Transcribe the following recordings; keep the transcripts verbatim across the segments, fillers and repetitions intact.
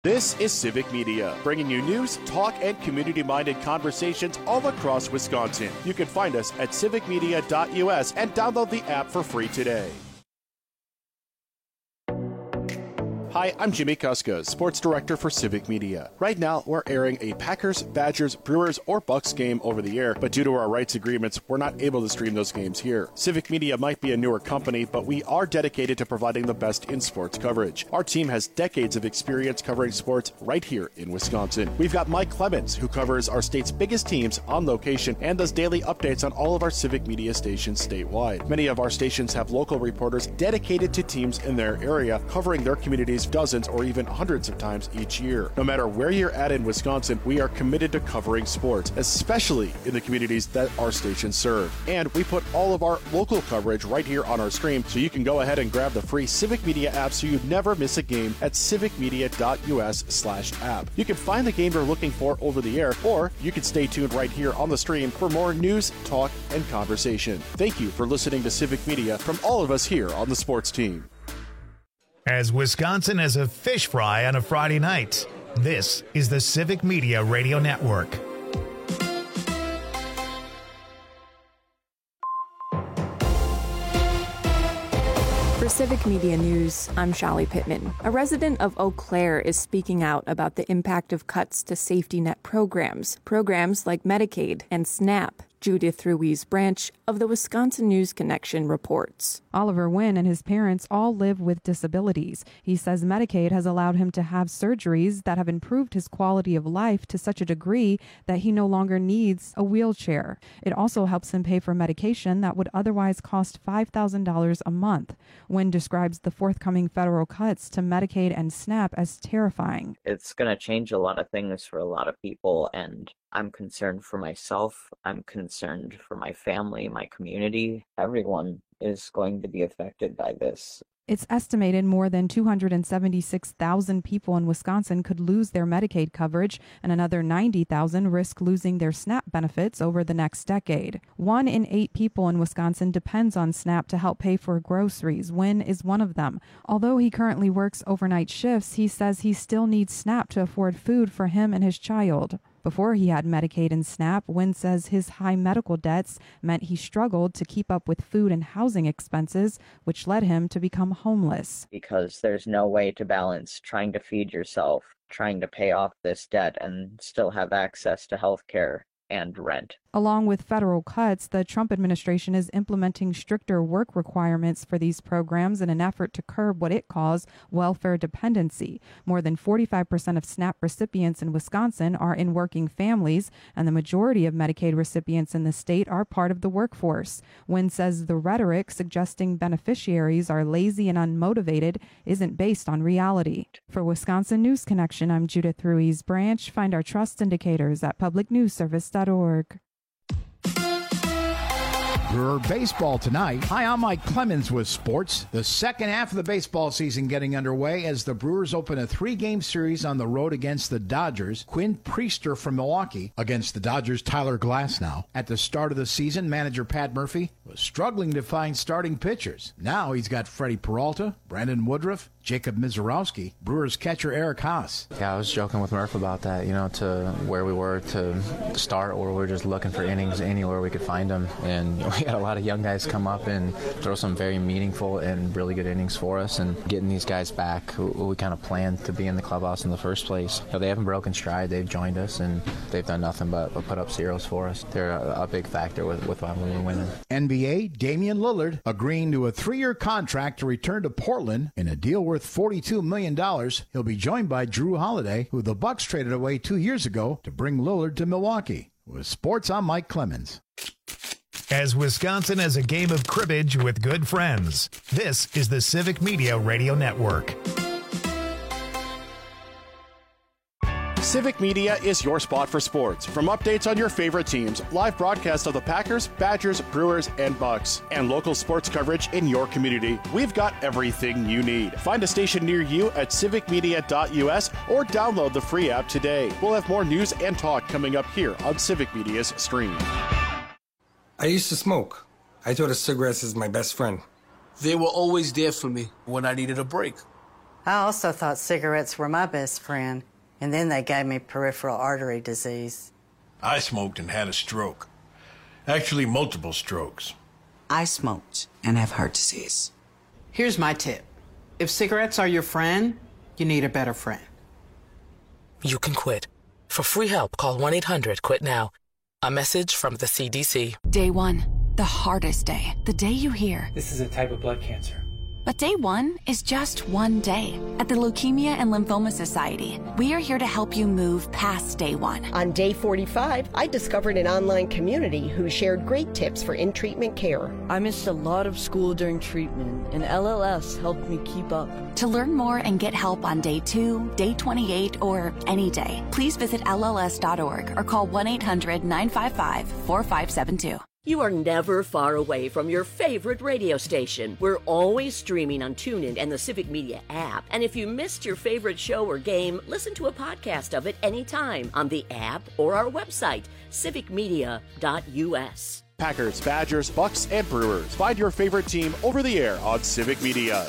This is Civic Media, bringing you news, talk, and community-minded conversations all across Wisconsin. You can find us at civic media dot u s and download the app for free today. Hi, I'm Jimmy Kuska, Sports Director for Civic Media. Right now, we're airing a Packers, Badgers, Brewers, or Bucks game over the air, but due to our rights agreements, we're not able to stream those games here. Civic Media might be a newer company, but we are dedicated to providing the best in sports coverage. Our team has decades of experience covering sports right here in Wisconsin. We've got Mike Clemens, who covers our state's biggest teams on location and does daily updates on all of our Civic Media stations statewide. Many of our stations have local reporters dedicated to teams in their area, covering their communities dozens or even hundreds of times each year. No matter where you're at in Wisconsin, we are committed to covering sports, especially in the communities that our stations serve. And we put all of our local coverage right here on our stream, so you can go ahead and grab the free Civic Media app so you never miss a game at civic media dot u s slash app. You can find the game you're looking for over the air, or you can stay tuned right here on the stream for more news, talk, and conversation. Thank you for listening to Civic Media from all of us here on the sports team. As Wisconsin as a fish fry on a Friday night, this is the Civic Media Radio Network. For Civic Media News, I'm Shallie Pittman. A resident of Eau Claire is speaking out about the impact of cuts to safety net programs, programs like Medicaid and SNAP. Judith Ruiz Branch of the Wisconsin News Connection reports. Oliver Wynn and his parents all live with disabilities. He says Medicaid has allowed him to have surgeries that have improved his quality of life to such a degree that he no longer needs a wheelchair. It also helps him pay for medication that would otherwise cost five thousand dollars a month. Wynn describes the forthcoming federal cuts to Medicaid and SNAP as terrifying. It's going to change a lot of things for a lot of people, and I'm concerned for myself. I'm concerned for my family, my community. Everyone is going to be affected by this. It's estimated more than two hundred seventy-six thousand people in Wisconsin could lose their Medicaid coverage, and another ninety thousand risk losing their SNAP benefits over the next decade. One in eight people in Wisconsin depends on SNAP to help pay for groceries. Wynn is one of them. Although he currently works overnight shifts, he says he still needs SNAP to afford food for him and his child. Before he had Medicaid and SNAP, Wynn says his high medical debts meant he struggled to keep up with food and housing expenses, which led him to become homeless. Because there's no way to balance trying to feed yourself, trying to pay off this debt, and still have access to health care and rent. Along with federal cuts, the Trump administration is implementing stricter work requirements for these programs in an effort to curb what it calls welfare dependency. More than forty-five percent of SNAP recipients in Wisconsin are in working families, and the majority of Medicaid recipients in the state are part of the workforce. Wynn says the rhetoric suggesting beneficiaries are lazy and unmotivated isn't based on reality. For Wisconsin News Connection, I'm Judith Ruiz Branch. Find our trust indicators at public news service dot org. Brewer baseball tonight. Hi, I'm Mike Clemens with sports. The second half of the baseball season getting underway as the Brewers open a three-game series on the road against the Dodgers. Quinn Priester from Milwaukee against the Dodgers' Tyler Glasnow. At the start of the season, manager Pat Murphy was struggling to find starting pitchers. Now he's got Freddie Peralta, Brandon Woodruff, Jacob Mizorowski, Brewers catcher Eric Haas. Yeah, I was joking with Murph about that, you know, to where we were to start, or we were just looking for innings anywhere we could find them. And you know, we had a lot of young guys come up and throw some very meaningful and really good innings for us. And getting these guys back who, who we kind of planned to be in the clubhouse in the first place. You know, they haven't broken stride. They've joined us, and they've done nothing but, but put up zeros for us. They're a, a big factor with, with why we were winning. N B A, Damian Lillard agreeing to a three-year contract to return to Portland in a deal worth forty-two million dollars. He'll be joined by Drew Holiday, who the Bucks traded away two years ago to bring Lillard to Milwaukee. With sports, I'm Mike Clemens. As Wisconsin has a game of cribbage with good friends, this is the Civic Media Radio Network. Civic Media is your spot for sports. From updates on your favorite teams, live broadcasts of the Packers, Badgers, Brewers, and Bucks, and local sports coverage in your community, we've got everything you need. Find a station near you at civic media dot u s or download the free app today. We'll have more news and talk coming up here on Civic Media's stream. I used to smoke. I thought of cigarettes as my best friend. They were always there for me when I needed a break. I also thought cigarettes were my best friend, and then they gave me peripheral artery disease. I smoked and had a stroke. Actually, multiple strokes. I smoked and have heart disease. Here's my tip. If cigarettes are your friend, you need a better friend. You can quit. For free help, call one eight hundred quit now. A message from the C D C. Day one, the hardest day. The day you hear, this is a type of blood cancer. But day one is just one day. At the Leukemia and Lymphoma Society, we are here to help you move past day one. On day forty-five, I discovered an online community who shared great tips for in-treatment care. I missed a lot of school during treatment, and L L S helped me keep up. To learn more and get help on day two, day twenty-eight, or any day, please visit L L S dot org or call one eight hundred nine five five four five seven two. You are never far away from your favorite radio station. We're always streaming on TuneIn and the Civic Media app. And if you missed your favorite show or game, listen to a podcast of it anytime on the app or our website, civic media dot U S. Packers, Badgers, Bucks, and Brewers. Find your favorite team over the air on Civic Media.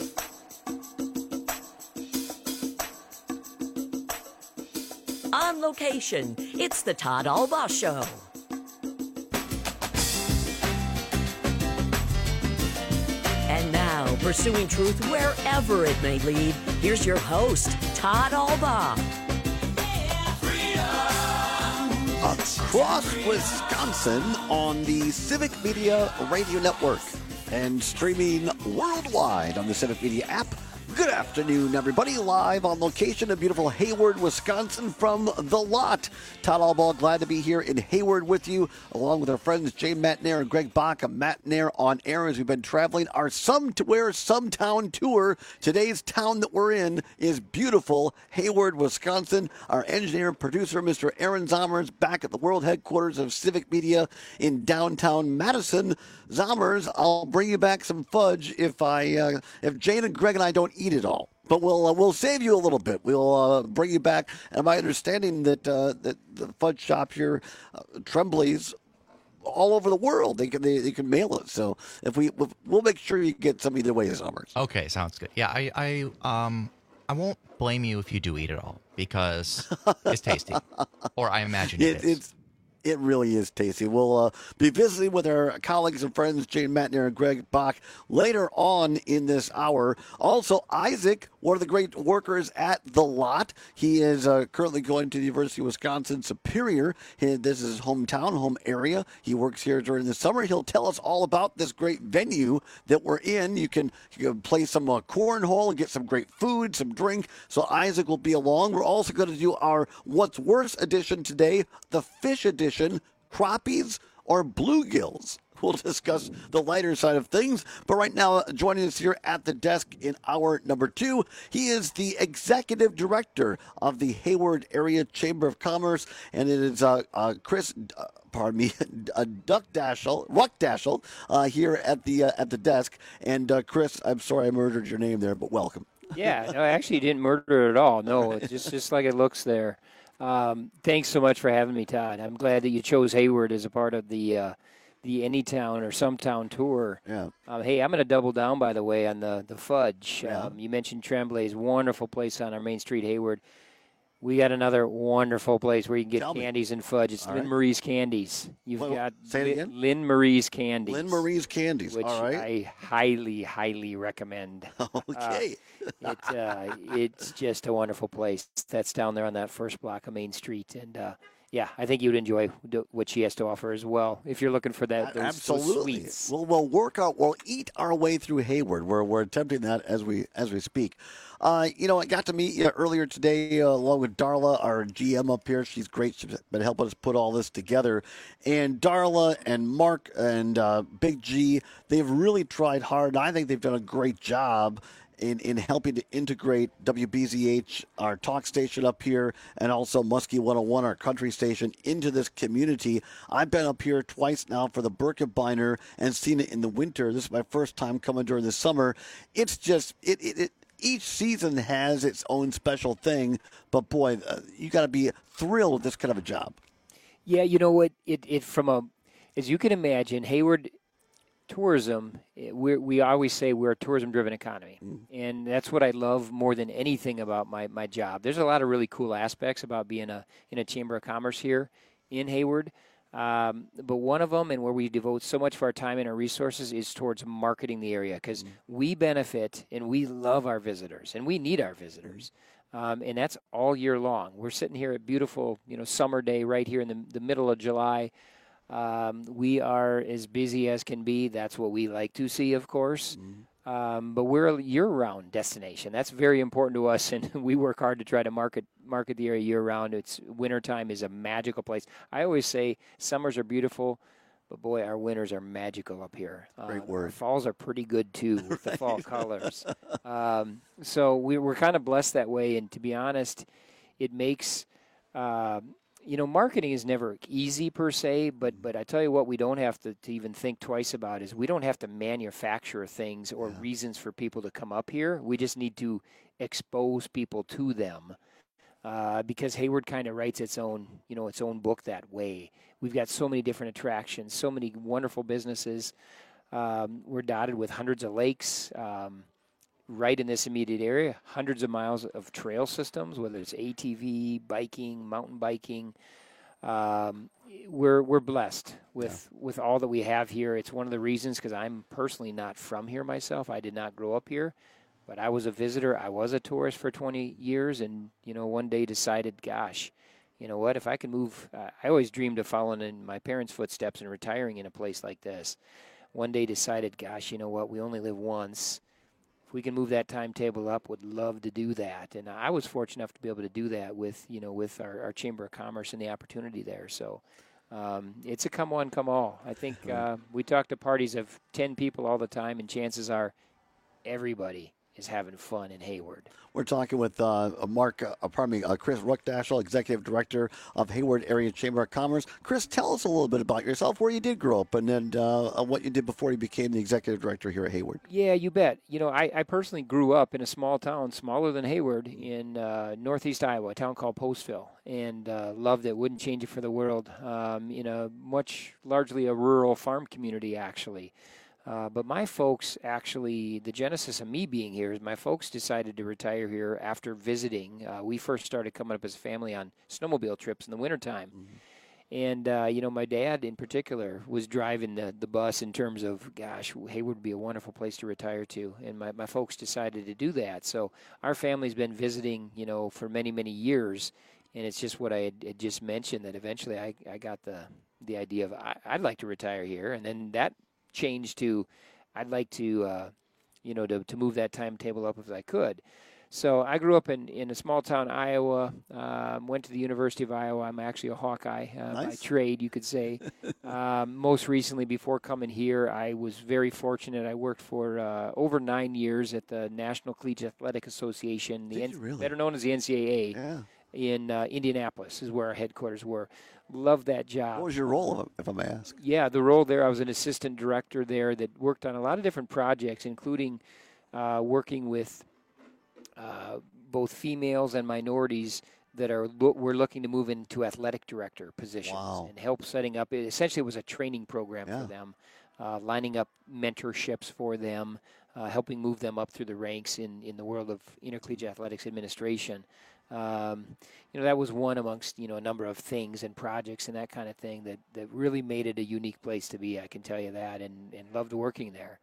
On location, it's the Todd Albaugh Show. And now, pursuing truth wherever it may lead, here's your host, Todd Albaugh. Across Wisconsin on the Civic Media Radio Network and streaming worldwide on the Civic Media app. Good afternoon, everybody. Live on location in beautiful Hayward, Wisconsin from The Lot. Todd Albaugh, glad to be here in Hayward with you, along with our friends Jay Matnair and Greg Bach. A Matnair on air as we've been traveling our Somewhere, Some Town tour. Today's town that we're in is beautiful Hayward, Wisconsin. Our engineer and producer, Mister Aaron Zommers, back at the world headquarters of Civic Media in downtown Madison. Zommers, I'll bring you back some fudge if I, uh, if Jane and Greg and I don't eat it all. But we'll uh, we'll save you a little bit. We'll uh, bring you back. And my understanding that uh, that the fudge shop here, uh, Tremblay's, all over the world. They can they, they can mail it. So if we we'll make sure you get some either way, Zommers. Okay, sounds good. Yeah, I I um I won't blame you if you do eat it all because it's tasty, or I imagine it, it is. It's, It really is tasty. We'll uh, be visiting with our colleagues and friends, Jane Matnair and Greg Bach, later on in this hour. Also, Isaac, one of the great workers at The Lot. He is uh, currently going to the University of Wisconsin Superior. He, this is his hometown, home area. He works here during the summer. He'll tell us all about this great venue that we're in. You can, you can play some uh, cornhole and get some great food, some drink. So Isaac will be along. We're also going to do our What's Worse edition today, the fish edition. Crappies or bluegills. We'll discuss the lighter side of things. But right now, joining us here at the desk in hour number two, he is the executive director of the Hayward Area Chamber of Commerce, and it is uh, uh, Chris. Uh, pardon me, uh, Duck Dashel, Ruck Dashel, uh, here at the uh, at the desk. And uh, Chris, I'm sorry I murdered your name there, but welcome. Yeah, no, I actually didn't murder it at all. No, it's just just like it looks there. Um, thanks so much for having me, Todd. I'm glad that you chose Hayward as a part of the uh, the Anytown or Some Town tour. Yeah. Um, hey, I'm going to double down, by the way, on the, the fudge. Yeah. Um, you mentioned Tremblay's wonderful place on our main street, Hayward. We got another wonderful place where you can get Tell candies me. and fudge. It's All Lynn right. Marie's Candies. You've Well, got say it Lin- again? Lynn Marie's Candies. Lynn Marie's Candies. Which All right. I highly, highly recommend. Okay. Uh, it, uh, it's just a wonderful place. That's down there on that first block of Main Street. And, uh, yeah, I think you'd enjoy what she has to offer as well if you're looking for that. Those, Absolutely. Those sweets. We'll, we'll work out. We'll eat our way through Hayward. We're we're attempting that as we as we speak. Uh, you know, I got to meet you earlier today uh, along with Darla, our G M up here. She's great. She's been helping us put all this together. And Darla and Mark and uh, Big G, they've really tried hard. I think they've done a great job in, in helping to integrate W B Z H, our talk station up here, and also Muskie one oh one, our country station, into this community. I've been up here twice now for the Birkebeiner and seen it in the winter. This is my first time coming during the summer. It's just, it, it, it each season has its own special thing, but boy, uh, you got to be thrilled with this kind of a job. Yeah, you know what? It, it from a, as you can imagine, Hayward tourism, we we always say we're a tourism-driven economy, mm. and that's what I love more than anything about my, my job. There's a lot of really cool aspects about being a in a Chamber of Commerce here in Hayward, um, but one of them, and where we devote so much of our time and our resources, is towards marketing the area, because mm. we benefit and we love our visitors, and we need our visitors, mm. um, and that's all year long. We're sitting here at beautiful, you know, summer day right here in the the middle of July. Um, we are as busy as can be. That's what we like to see, of course. Mm-hmm. Um, but we're a year-round destination. That's very important to us, and we work hard to try to market market the area year-round. It's wintertime is a magical place. I always say summers are beautiful, but boy, our winters are magical up here. Great uh, word. Our falls are pretty good too with the fall colors. Um, so we, we're kind of blessed that way. And to be honest, it makes. Uh, You know, marketing is never easy per se, but but I tell you what, we don't have to, to even think twice about is we don't have to manufacture things or yeah. reasons for people to come up here. We just need to expose people to them, uh, because Hayward kind of writes its own, you know, its own book that way. We've got so many different attractions, so many wonderful businesses. Um, we're dotted with hundreds of lakes. Um, right in this immediate area, hundreds of miles of trail systems, whether it's A T V, biking, mountain biking. Um, we're we're blessed with, yeah. with all that we have here. It's one of the reasons, because I'm personally not from here myself. I did not grow up here, but I was a visitor. I was a tourist for twenty years, and, you know, one day decided, gosh, you know what, if I can move, uh, I always dreamed of following in my parents' footsteps and retiring in a place like this. One day decided, gosh, you know what, we only live once. We can move that timetable up, would love to do that. And I was fortunate enough to be able to do that with, you know, with our, our Chamber of Commerce and the opportunity there. So um, it's a come one, come all. I think uh, we talk to parties of ten people all the time, and chances are everybody is having fun in Hayward. We're talking with uh, Mark, uh, pardon me, uh, Chris Ruckdaschel, Executive Director of Hayward Area Chamber of Commerce. Chris, tell us a little bit about yourself, where you did grow up, and then uh, what you did before you became the Executive Director here at Hayward. Yeah, you bet. You know, I, I personally grew up in a small town, smaller than Hayward, in uh, northeast Iowa, a town called Postville, and uh, loved it. Wouldn't change it for the world. Um, you know, much largely a rural farm community, actually. Uh, but my folks actually, the genesis of me being here is my folks decided to retire here after visiting. Uh, we first started coming up as a family on snowmobile trips in the wintertime. Mm-hmm. And, uh, you know, my dad in particular was driving the, the bus in terms of, gosh, Hayward would be a wonderful place to retire to. And my, my folks decided to do that. So our family's been visiting, you know, for many, many years. And it's just what I had, had just mentioned, that eventually I, I got the, the idea of I, I'd like to retire here. And then that change to I'd like to uh, you know to, to move that timetable up if I could. So I grew up in, in a small town, Iowa, um, went to the University of Iowa. I'm actually a Hawkeye uh, nice. by trade, you could say. um, most recently, before coming here, I was very fortunate. I worked for uh, over nine years at the National Collegiate Athletic Association, the N- really? better known as the N C double A, yeah. in uh, Indianapolis is where our headquarters were. Loved that job. What was your role, if I may ask? Yeah, the role there, I was an assistant director there that worked on a lot of different projects, including uh, working with uh, both females and minorities that are lo- were looking to move into athletic director positions wow. and help setting up. It essentially was a training program yeah. for them, uh, lining up mentorships for them, uh, helping move them up through the ranks in, in the world of intercollegiate athletics administration. Um, you know, that was one amongst, you know, a number of things and projects and that kind of thing that, that really made it a unique place to be, I can tell you that, and, and loved working there.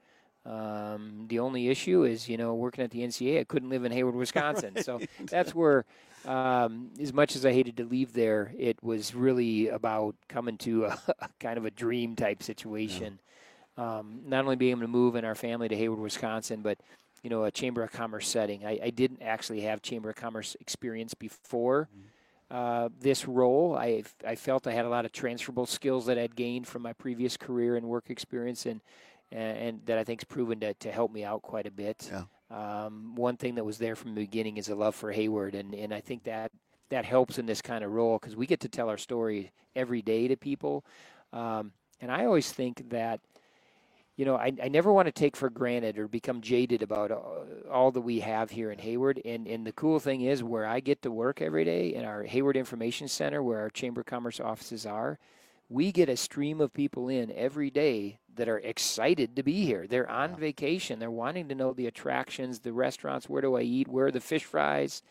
Um, the only issue is, you know, working at the N C double A, I couldn't live in Hayward, Wisconsin. Right. So that's where, um, as much as I hated to leave there, it was really about coming to a, a kind of a dream type situation. Yeah. Um, not only being able to move in our family to Hayward, Wisconsin, but you know, a Chamber of Commerce setting. I, I didn't actually have Chamber of Commerce experience before uh, this role. I I felt I had a lot of transferable skills that I'd gained from my previous career and work experience, and and, and that I think's proven to, to help me out quite a bit. Yeah. Um, one thing that was there from the beginning is a love for Hayward, and, and I think that that helps in this kind of role because we get to tell our story every day to people. Um, and I always think that, you know, I, I never want to take for granted or become jaded about all, all that we have here in Hayward. And, and the cool thing is where I get to work every day in our Hayward Information Center, where our Chamber of Commerce offices are, we get a stream of people in every day that are excited to be here. They're on yeah. vacation. They're wanting to know the attractions, the restaurants, where do I eat, where are the fish fries,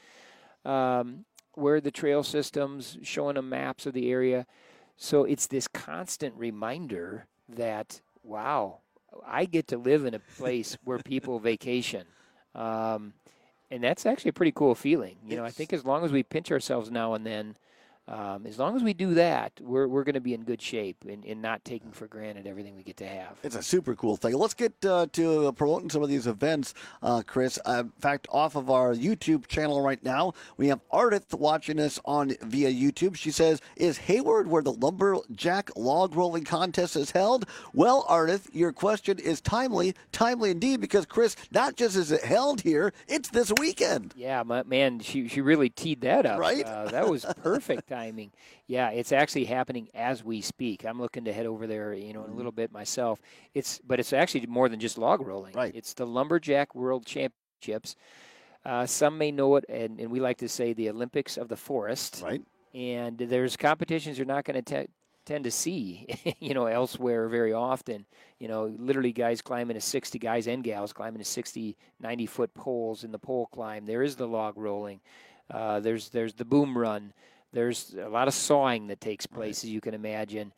um, where are the trail systems, showing them maps of the area. So it's this constant reminder that, wow, I get to live in a place where people vacation. Um, and that's actually a pretty cool feeling. You know, I think as long as we pinch ourselves now and then, Um, as long as we do that, we're we're going to be in good shape in, in not taking for granted everything we get to have. It's a super cool thing. Let's get uh, to promoting some of these events, uh, Chris. Uh, in fact, off of our YouTube channel right now, we have Ardith watching us on via YouTube. She says, "Is Hayward where the Lumberjack Log Rolling Contest is held?" Well, Ardith, your question is timely, timely indeed, because Chris, not just is it held here, it's this weekend. Yeah, my, man, she she really teed that up. Right? Uh, that was perfect. Timing. Yeah, it's actually happening as we speak. I'm looking to head over there, you know, in a little bit myself. It's but it's actually more than just log rolling. Right. It's the Lumberjack World Championships. Uh, some may know it, and, and we like to say the Olympics of the Forest. Right. And there's competitions you're not going to tend to see, you know, elsewhere very often. You know, literally guys climbing a sixty, guys and gals climbing a sixty, ninety-foot poles in the pole climb. There is the log rolling. Uh, there's there's the boom run. There's a lot of sawing that takes place, as you can imagine.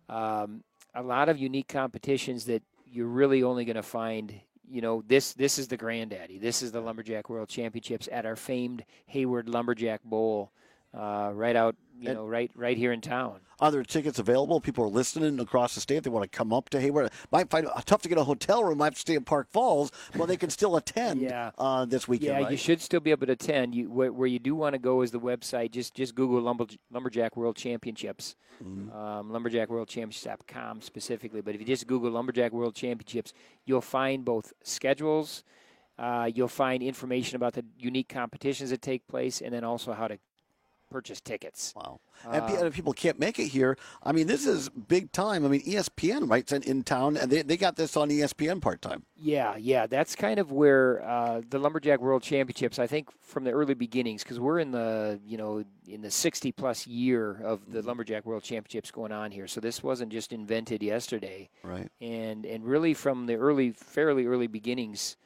Um, a lot of unique competitions that you're really only going to find, you know, this this is the granddaddy. This is the Lumberjack World Championships at our famed Hayward Lumberjack Bowl, uh, right out, you know, right right here in town. Are there tickets available? People are listening across the state. They want to come up to Hayward. Might find it tough to get a hotel room. Might have to stay in Park Falls, but they can still attend yeah. uh, this weekend. Yeah, right? you should still be able to attend. You, where, where you do want to go is the website. Just just Google Lumber, Lumberjack World Championships, mm-hmm. um, lumberjack world championships dot com specifically. But if you just Google Lumberjack World Championships, you'll find both schedules. Uh, you'll find information about the unique competitions that take place, and then also how to purchase tickets. Wow. And, uh, and if people can't make it here, I mean, this is big time. I mean, E S P N, right, in, in town, and they, they got this on E S P N part-time. Yeah, yeah. That's kind of where uh, the Lumberjack World Championships, I think from the early beginnings, because we're in the, you know, in the sixty-plus year of the Lumberjack World Championships going on here. So this wasn't just invented yesterday. Right. And, and really from the early, fairly early beginnings,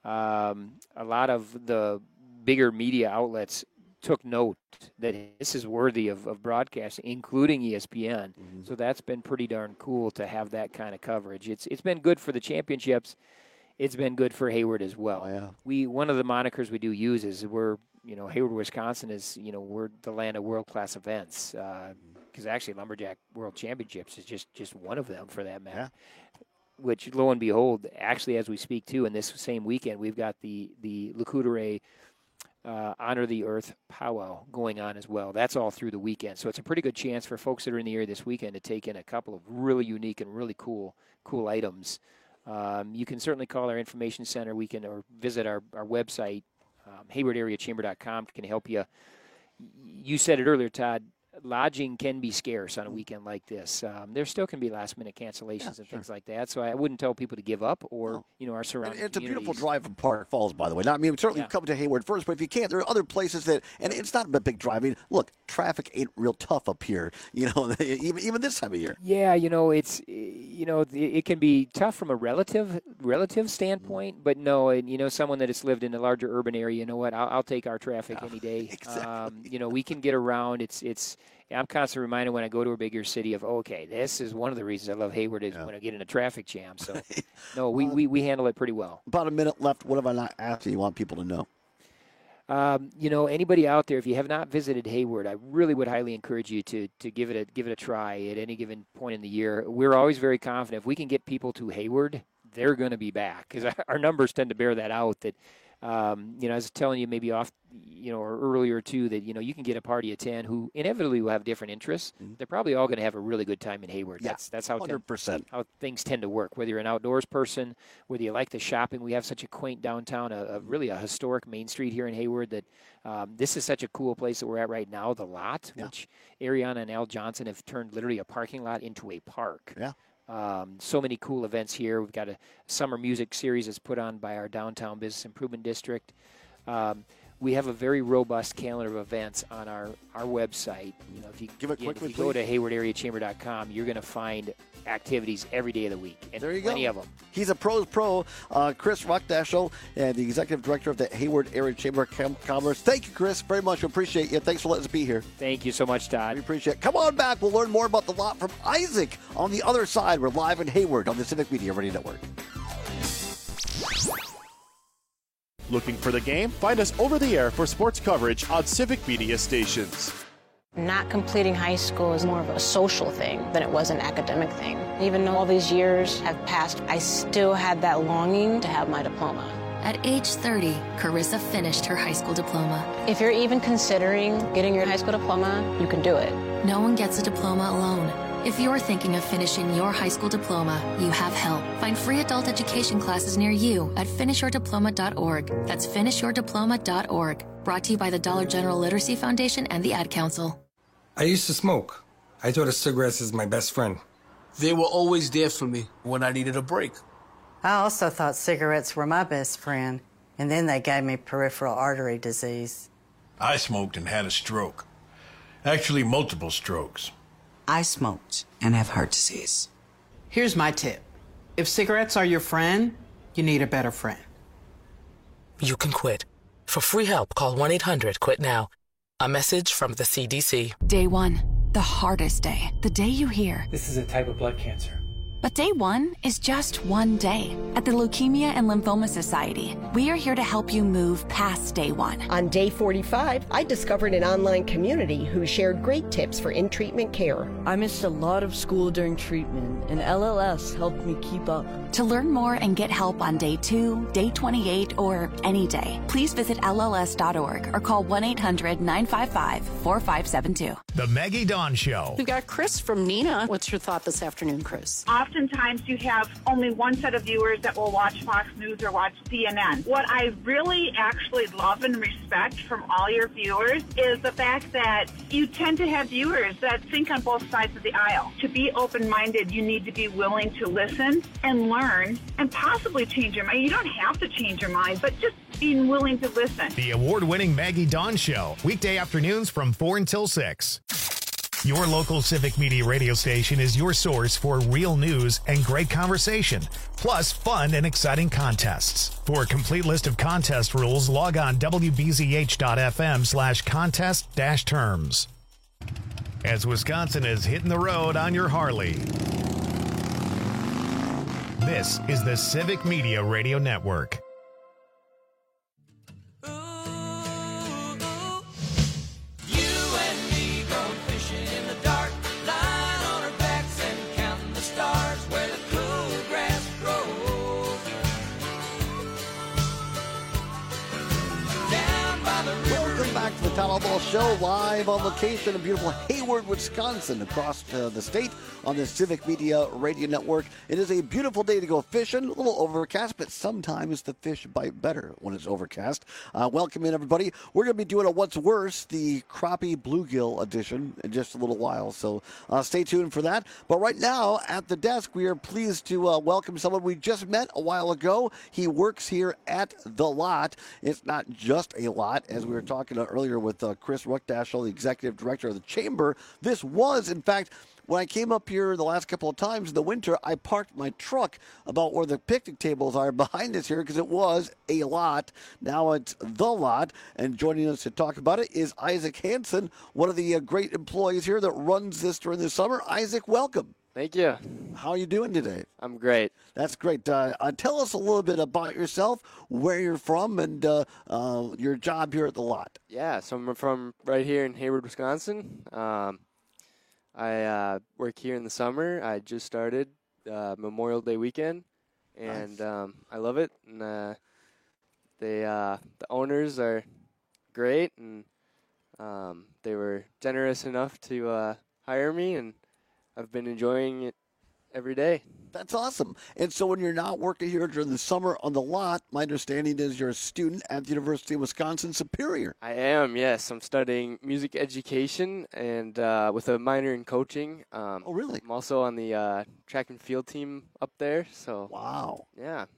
um, a lot of the bigger media outlets took note that this is worthy of, of broadcasting, including E S P N. Mm-hmm. So that's been pretty darn cool to have that kind of coverage. It's it's been good for the championships. It's been good for Hayward as well. Oh, yeah. We one of the monikers we do use is we're you know Hayward, Wisconsin is you know we're the land of world class events because uh, actually Lumberjack World Championships is just just one of them for that matter. Yeah. Which lo and behold, actually as we speak too, in this same weekend we've got the the Lac-Courte Uh, Honor the Earth powwow going on as well. That's all through the weekend. So it's a pretty good chance for folks that are in the area this weekend to take in a couple of really unique and really cool cool items. Um, you can certainly call our information center. We can or visit our, our website, um, hayward area chamber dot com can help you. You said it earlier, Todd. Lodging can be scarce on a weekend like this. Um, there still can be last-minute cancellations yeah, and sure. things like that. So I wouldn't tell people to give up or, no. you know, our surrounding It's a beautiful communities. drive from Park Falls, by the way. Now, I mean, certainly Yeah. come to Hayward first, but if you can't, there are other places that, and it's not a big drive. I mean, look, traffic ain't real tough up here, you know, even even this time of year. Yeah, you know, it's, you know, it can be tough from a relative relative standpoint, but no, and, you know, someone that has lived in a larger urban area, you know what, I'll, I'll take our traffic yeah, any day. Exactly. Um, you know, we can get around. It's, it's, I'm constantly reminded when I go to a bigger city of, oh, okay, this is one of the reasons I love Hayward is yeah. when I get in a traffic jam. So, no, we, we, we handle it pretty well. About a minute left. What have I not asked you want people to know? Um, you know, anybody out there, if you have not visited Hayward, I really would highly encourage you to to give it a give it a try at any given point in the year. We're always very confident if we can get people to Hayward, they're going to be back because our numbers tend to bear that out. That um, you know, I was telling you maybe off, you know, or earlier too that you know you can get a party of ten who inevitably will have different interests. Mm-hmm. They're probably all going to have a really good time in Hayward. Yeah, that's that's how one hundred percent how things tend to work. Whether you're an outdoors person, whether you like the shopping, we have such a quaint downtown, a, a really a historic main street here in Hayward. That um, this is such a cool place that we're at right now. The lot, yeah. which Ariana and Al Johnson have turned literally a parking lot into a park. Yeah. Um, so many cool events here. We've got a summer music series that's put on by our downtown business improvement district. Um, we have a very robust calendar of events on our, our website. You know, if you, Give it again, quickly, if you go please. to hayward area chamber dot com, you're going to find activities every day of the week, and there you plenty go. of them. He's a pros pro, uh, Chris Ruckdaschel, and the executive director of the Hayward Area Chamber of Com- Commerce. Thank you, Chris, very much. We appreciate you. Thanks for letting us be here. Thank you so much, Todd. We appreciate it. Come on back. We'll learn more about the lot from Isaac on the other side. We're live in Hayward on the Civic Media Radio Network. Looking for the game? Find us over the air for sports coverage on Civic Media stations. Not completing high school is more of a social thing than it was an academic thing. Even though all these years have passed, I still had that longing to have my diploma. At age thirty, Carissa finished her high school diploma. If you're even considering getting your high school diploma, you can do it. No one gets a diploma alone. If you're thinking of finishing your high school diploma, you have help. Find free adult education classes near you at finish your diploma dot org. That's finish your diploma dot org. Brought to you by the Dollar General Literacy Foundation and the Ad Council. I used to smoke. I thought of cigarettes as my best friend. They were always there for me when I needed a break. I also thought cigarettes were my best friend, and then they gave me peripheral artery disease. I smoked and had a stroke. Actually, multiple strokes. I smoked and have heart disease. Here's my tip. If cigarettes are your friend, you need a better friend. You can quit. For free help, call one eight hundred quit now. A message from the C D C. Day one, the hardest day, the day you hear. This is a type of blood cancer. But day one is just one day. At the Leukemia and Lymphoma Society, we are here to help you move past day one. On day forty-five, I discovered an online community who shared great tips for in-treatment care. I missed a lot of school during treatment, and L L S helped me keep up. To learn more and get help on day two, day twenty-eight, or any day, please visit L L S dot org or call one eight hundred nine five five four five seven two. The Maggie Dawn Show. We've got Chris from Neenah. What's your thought this afternoon, Chris? Oftentimes you have only one set of viewers that will watch Fox News or watch C N N. What I really actually love and respect from all your viewers is the fact that you tend to have viewers that think on both sides of the aisle. To be open-minded, you need to be willing to listen and learn and possibly change your mind. You don't have to change your mind, but just being willing to listen. The award-winning Maggie Dawn Show, weekday afternoons from four until six. Your local Civic Media radio station is your source for real news and great conversation, plus fun and exciting contests. For a complete list of contest rules, log on W B Z H dot F M slash contest dash terms. As Wisconsin is hitting the road on your Harley, this is the Civic Media Radio Network. Town Hall Show live on location in beautiful Hayward, Wisconsin, across uh, the state on the Civic Media Radio Network. It is a beautiful day to go fishing. A little overcast, but sometimes the fish bite better when it's overcast. Uh, welcome in, everybody. We're going to be doing a What's Worse, the crappie bluegill edition, in just a little while. So uh, stay tuned for that. But right now, at the desk, we are pleased to uh, welcome someone we just met a while ago. He works here at The Lot. It's not just a lot, as we were talking earlier with uh, Chris Ruckdaschel, the executive director of the chamber. This was, in fact, when I came up here the last couple of times in the winter, I parked my truck about where the picnic tables are behind us here because it was a lot. Now it's The Lot. And joining us to talk about it is Isaac Hansen, one of the uh, great employees here that runs this during the summer. Isaac, welcome. Thank you. How are you doing today? I'm great. That's great. Uh, uh, tell us a little bit about yourself, where you're from, and uh, uh, your job here at The Lot. Yeah, so I'm from right here in Hayward, Wisconsin. Um, I uh, work here in the summer. I just started uh, Memorial Day weekend, and Nice. um, I love it. And uh, they, uh, the owners are great, and um, they were generous enough to uh, hire me, and I've been enjoying it every day. That's awesome. And so when you're not working here during the summer on The Lot, my understanding is you're a student at the University of Wisconsin Superior. I am, yes. I'm studying music education and uh, with a minor in coaching. Um, oh, really? I'm also on the uh, track and field team up there. So wow. Yeah.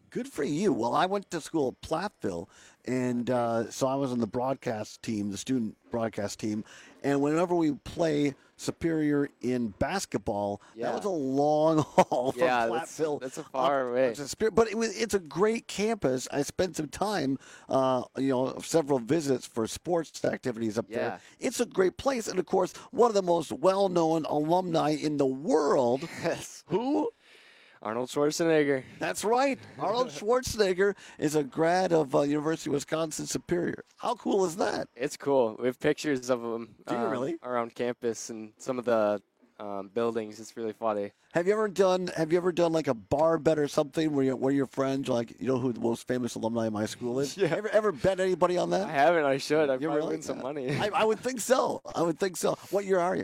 Good for you. Well, I went to school at Platteville, and uh, so I was on the broadcast team, the student broadcast team. And whenever we play Superior in basketball, Yeah. that was a long haul from Yeah, that's, Platteville. that's a far away. to Superior. But it was, it's a great campus. I spent some time, uh, you know, several visits for sports activities up Yeah. there. It's a great place. And, of course, one of the most well-known alumni in the world. Yes. Who? Arnold Schwarzenegger. That's right. Arnold Schwarzenegger is a grad of uh, University of Wisconsin Superior. How cool is that? It's cool. We have pictures of him Do you um, really? around campus and some of the um, buildings. It's really funny. Have you ever done Have you ever done like a bar bet or something where you, where your friends like you know who the most famous alumni of my school is? Yeah. Ever ever bet anybody on that? I haven't. I should. I You probably really? win some money. I, I would think so. I would think so. What year are you?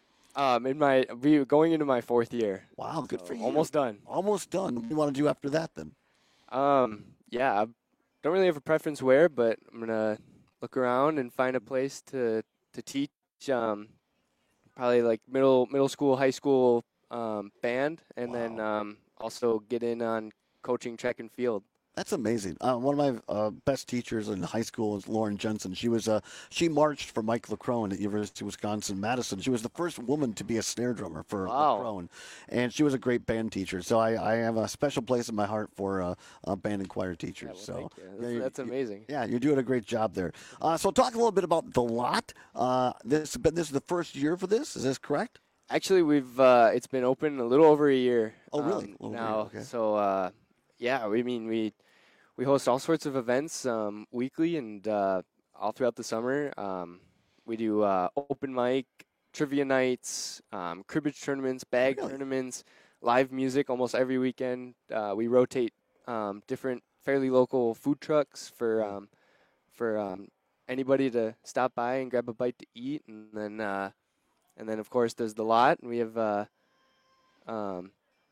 Um, in my we going into my fourth year. Wow, good So for you. Almost done. Almost done. What do you want to do after that then? Um, yeah, I don't really have a preference where, but I'm gonna look around and find a place to to teach. Um, probably like middle middle school, high school um, band, and then um, also get in on coaching track and field. That's amazing. Uh, one of my uh, best teachers in high school is Lauren Jensen. She was uh, she marched for Mike LeCrone at University of Wisconsin Madison. She was the first woman to be a snare drummer for Wow. LeCrone, and she was a great band teacher. So I, I have a special place in my heart for uh, uh, band and choir teachers. Yeah, well, so thank you. That's, yeah, you- that's you- amazing. Yeah, you're doing a great job there. Uh, so talk a little bit about the lot. Uh, this but this is the first year for this. Is this correct? Actually, we've uh, it's been open a little over a year. Oh, really? um, A little over a now, year, okay. so uh, yeah, we mean we we host all sorts of events um, weekly and uh, all throughout the summer. Um, we do uh, open mic, trivia nights, um, cribbage tournaments, bag Really? tournaments, live music almost every weekend. Uh, we rotate um, different fairly local food trucks for um, for um, anybody to stop by and grab a bite to eat, and then. Uh, And then, of course, there's the lot. And we have uh, um,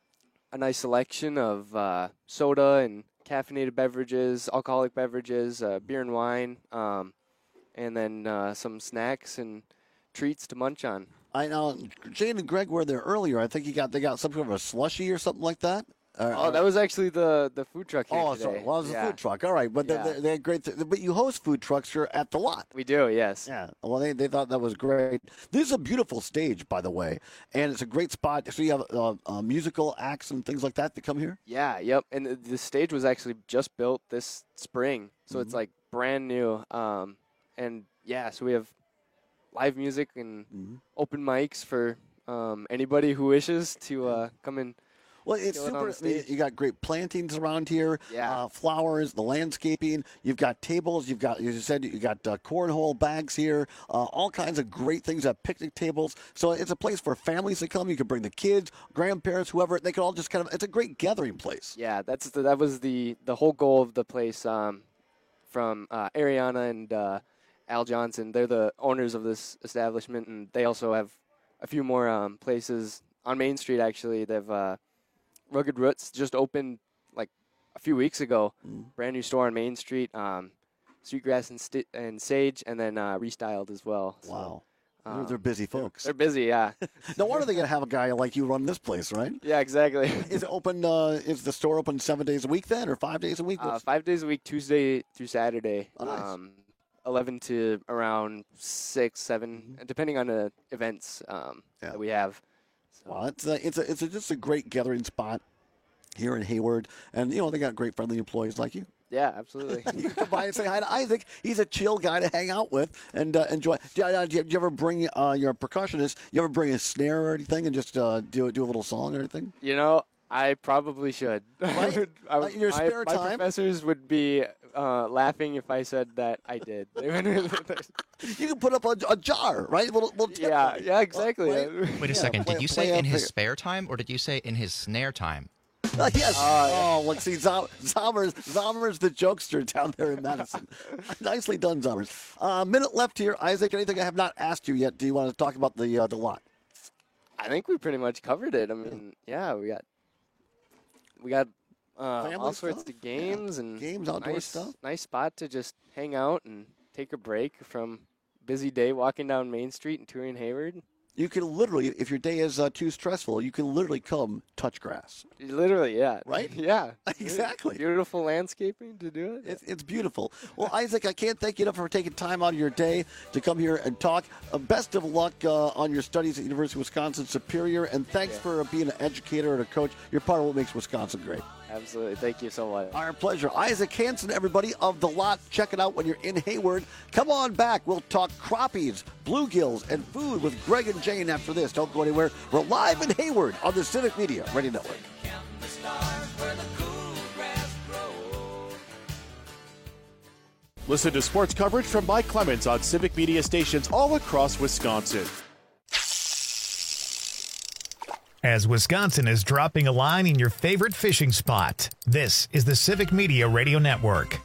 a nice selection of uh, soda and caffeinated beverages, alcoholic beverages, uh, beer and wine, um, and then uh, some snacks and treats to munch on. I know Jane and Greg were there earlier. I think you got they got some sort of a slushy or something like that. Uh, Oh, that was actually the, the food truck here Oh, today. sorry. Well, it was Yeah. a food truck. All right, but Yeah. they're, they're great. Th- but you host food trucks here at the lot. We do, yes. Yeah. Well, they, they thought that was great. This is a beautiful stage, by the way, and it's a great spot. So you have uh, uh, musical acts and things like that that come here. Yeah, yep. And the, the stage was actually just built this spring, so it's Mhm. like brand new. Um, and yeah, so we have live music and Mhm. open mics for um, anybody who wishes to uh, come and. Well, it's kill it on super. the stage. You got great plantings around here. Yeah. Uh, flowers, the landscaping. You've got tables. You've got, as you said, you got uh, cornhole bags here. Uh, all kinds of great things. You have picnic tables. So it's a place for families to come. You can bring the kids, grandparents, whoever. They can all just kind of. It's a great gathering place. Yeah, that's the, that was the the whole goal of the place. Um, from uh, Ariana and uh, Al Johnson, they're the owners of this establishment, and they also have a few more um, places on Main Street. Actually, they've uh, Rugged Roots just opened like a few weeks ago. Mm. Brand new store on Main Street. Um, Sweetgrass and, sti- and Sage, and then uh, restyled as well. So, Wow. They're, um, they're busy folks. They're busy, yeah. No wonder they got to have a guy like you run this place, right? Yeah, exactly. Is it open? Uh, is the store open seven days a week then, or five days a week? Uh, What's- five days a week, Tuesday through Saturday. Oh, nice. um, eleven to around six, seven, depending on the events um, Mm-hmm. Yeah. that we have. So, Well, it's a, it's a, it's a, just a great gathering spot here in Hayward, and you know they got great friendly employees like you. yeah, absolutely. You can come by and say hi to Isaac. He's a chill guy to hang out with and uh, enjoy. Do, uh, do, you, do you ever bring uh, your percussionist? You ever bring a snare or anything and just uh, do do a little song or anything? You know, I probably should. Right? I, Uh, in your my, spare my time? professors would be uh, laughing if I said that I did. You can put up a, a jar, right? A little, little tip yeah, right? yeah, exactly. Play- Wait a Yeah, second. play- Did you play say a in his figure. spare time, or did you say in his snare time? Uh, yes. Oh, yeah. oh, look, see, Zom- Zommers, Zommers the jokester down there in Madison. Nicely done, Zommers. Uh, minute left here. Isaac, anything I have not asked you yet? Do you want to talk about the uh, the lot? I think we pretty much covered it. I mean, yeah, we got we got uh, all Family sorts stuff? of games Yeah. and Games, outdoor nice, stuff. Nice spot to just hang out and take a break from busy day walking down Main Street and touring Hayward. You can literally, if your day is uh, too stressful, you can literally come touch grass. Literally, yeah. Right? Yeah. Exactly. Beautiful landscaping to do it. It's, it's beautiful. Well, Isaac, I can't thank you enough for taking time out of your day to come here and talk. Uh, best of luck uh, on your studies at University of Wisconsin Superior, and thanks yeah. for being an educator and a coach. You're part of what makes Wisconsin great. Absolutely. Thank you so much. Our pleasure. Isaac Hansen, everybody, of The Lot. Check it out when you're in Hayward. Come on back. We'll talk crappies, bluegills, and food with Greg and Jane after this. Don't go anywhere. We're live in Hayward on the Civic Media Radio Network. Listen to sports coverage from Mike Clemens on Civic Media stations all across Wisconsin. As Wisconsin is dropping a line in your favorite fishing spot, this is the Civic Media Radio Network.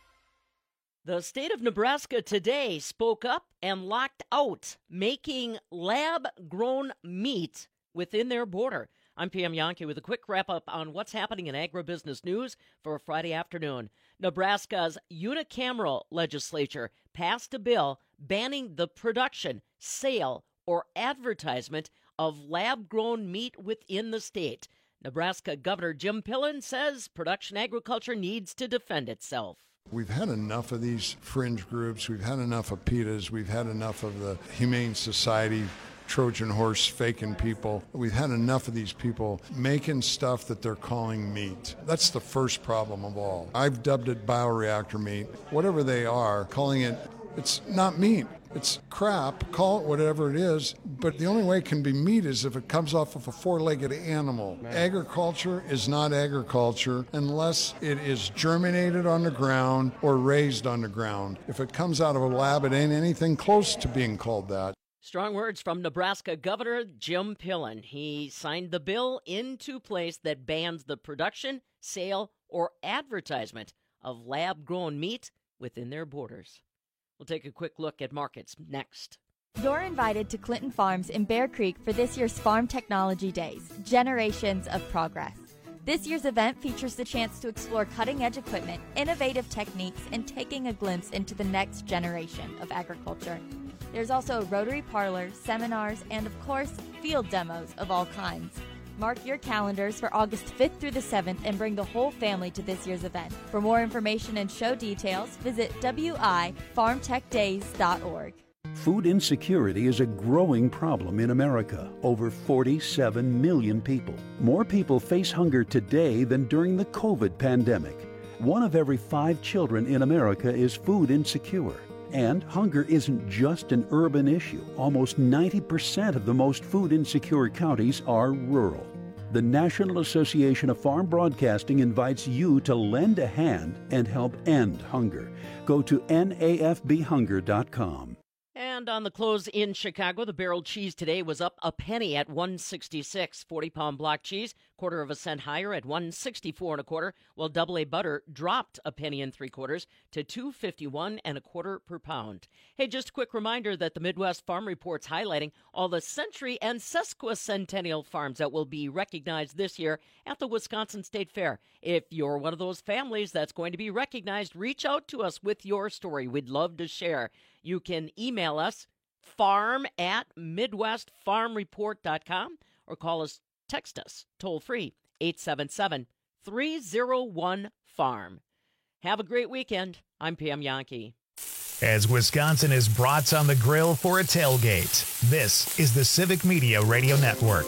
The state of Nebraska today spoke up and locked out making lab-grown meat within their border. I'm P M Yankee with a quick wrap-up on what's happening in agribusiness news for a Friday afternoon. Nebraska's unicameral legislature passed a bill banning the production, sale, or advertisement of lab-grown meat within the state. Nebraska Governor Jim Pillen says production agriculture needs to defend itself. We've had enough of these fringe groups. We've had enough of PETAs. We've had enough of the Humane Society, Trojan horse faking people. We've had enough of these people making stuff that they're calling meat. That's the first problem of all. I've dubbed it bioreactor meat. Whatever they are, calling it, it's not meat. It's crap, call it whatever it is, but the only way it can be meat is if it comes off of a four-legged animal. Man. Agriculture is not agriculture unless it is germinated on the ground or raised on the ground. If it comes out of a lab, it ain't anything close to being called that. Strong words from Nebraska Governor Jim Pillen. He signed the bill into place that bans the production, sale, or advertisement of lab-grown meat within their borders. We'll take a quick look at markets next. You're invited to Clinton Farms in Bear Creek for this year's Farm Technology Days, Generations of Progress. This year's event features the chance to explore cutting-edge equipment, innovative techniques, and taking a glimpse into the next generation of agriculture. There's also a Rotary Parlor, seminars, and of course, field demos of all kinds. Mark your calendars for August fifth through the seventh and bring the whole family to this year's event. For more information and show details, visit w i farm tech days dot org. Food insecurity is a growing problem in America. Over forty-seven million people. More people face hunger today than during the COVID pandemic. One of every five children in America is food insecure. And hunger isn't just an urban issue. Almost ninety percent of the most food insecure counties are rural. The National Association of Farm Broadcasting invites you to lend a hand and help end hunger. Go to N A F B hunger dot com. And on the close in Chicago, the barreled cheese today was up a penny at one sixty-six. forty-pound block cheese, quarter of a cent higher at one sixty-four and a quarter, while double A butter dropped a penny and three quarters to two fifty-one and a quarter per pound. Hey, just a quick reminder that the Midwest Farm Report's highlighting all the century and sesquicentennial farms that will be recognized this year at the Wisconsin State Fair. If you're one of those families that's going to be recognized, reach out to us with your story. We'd love to share. You can email us, farm at midwest farm report dot com, or call us, text us, toll free, eight seven seven, three oh one, farm. Have a great weekend. I'm Pam Yankee. As Wisconsin is brats on the grill for a tailgate, this is the Civic Media Radio Network.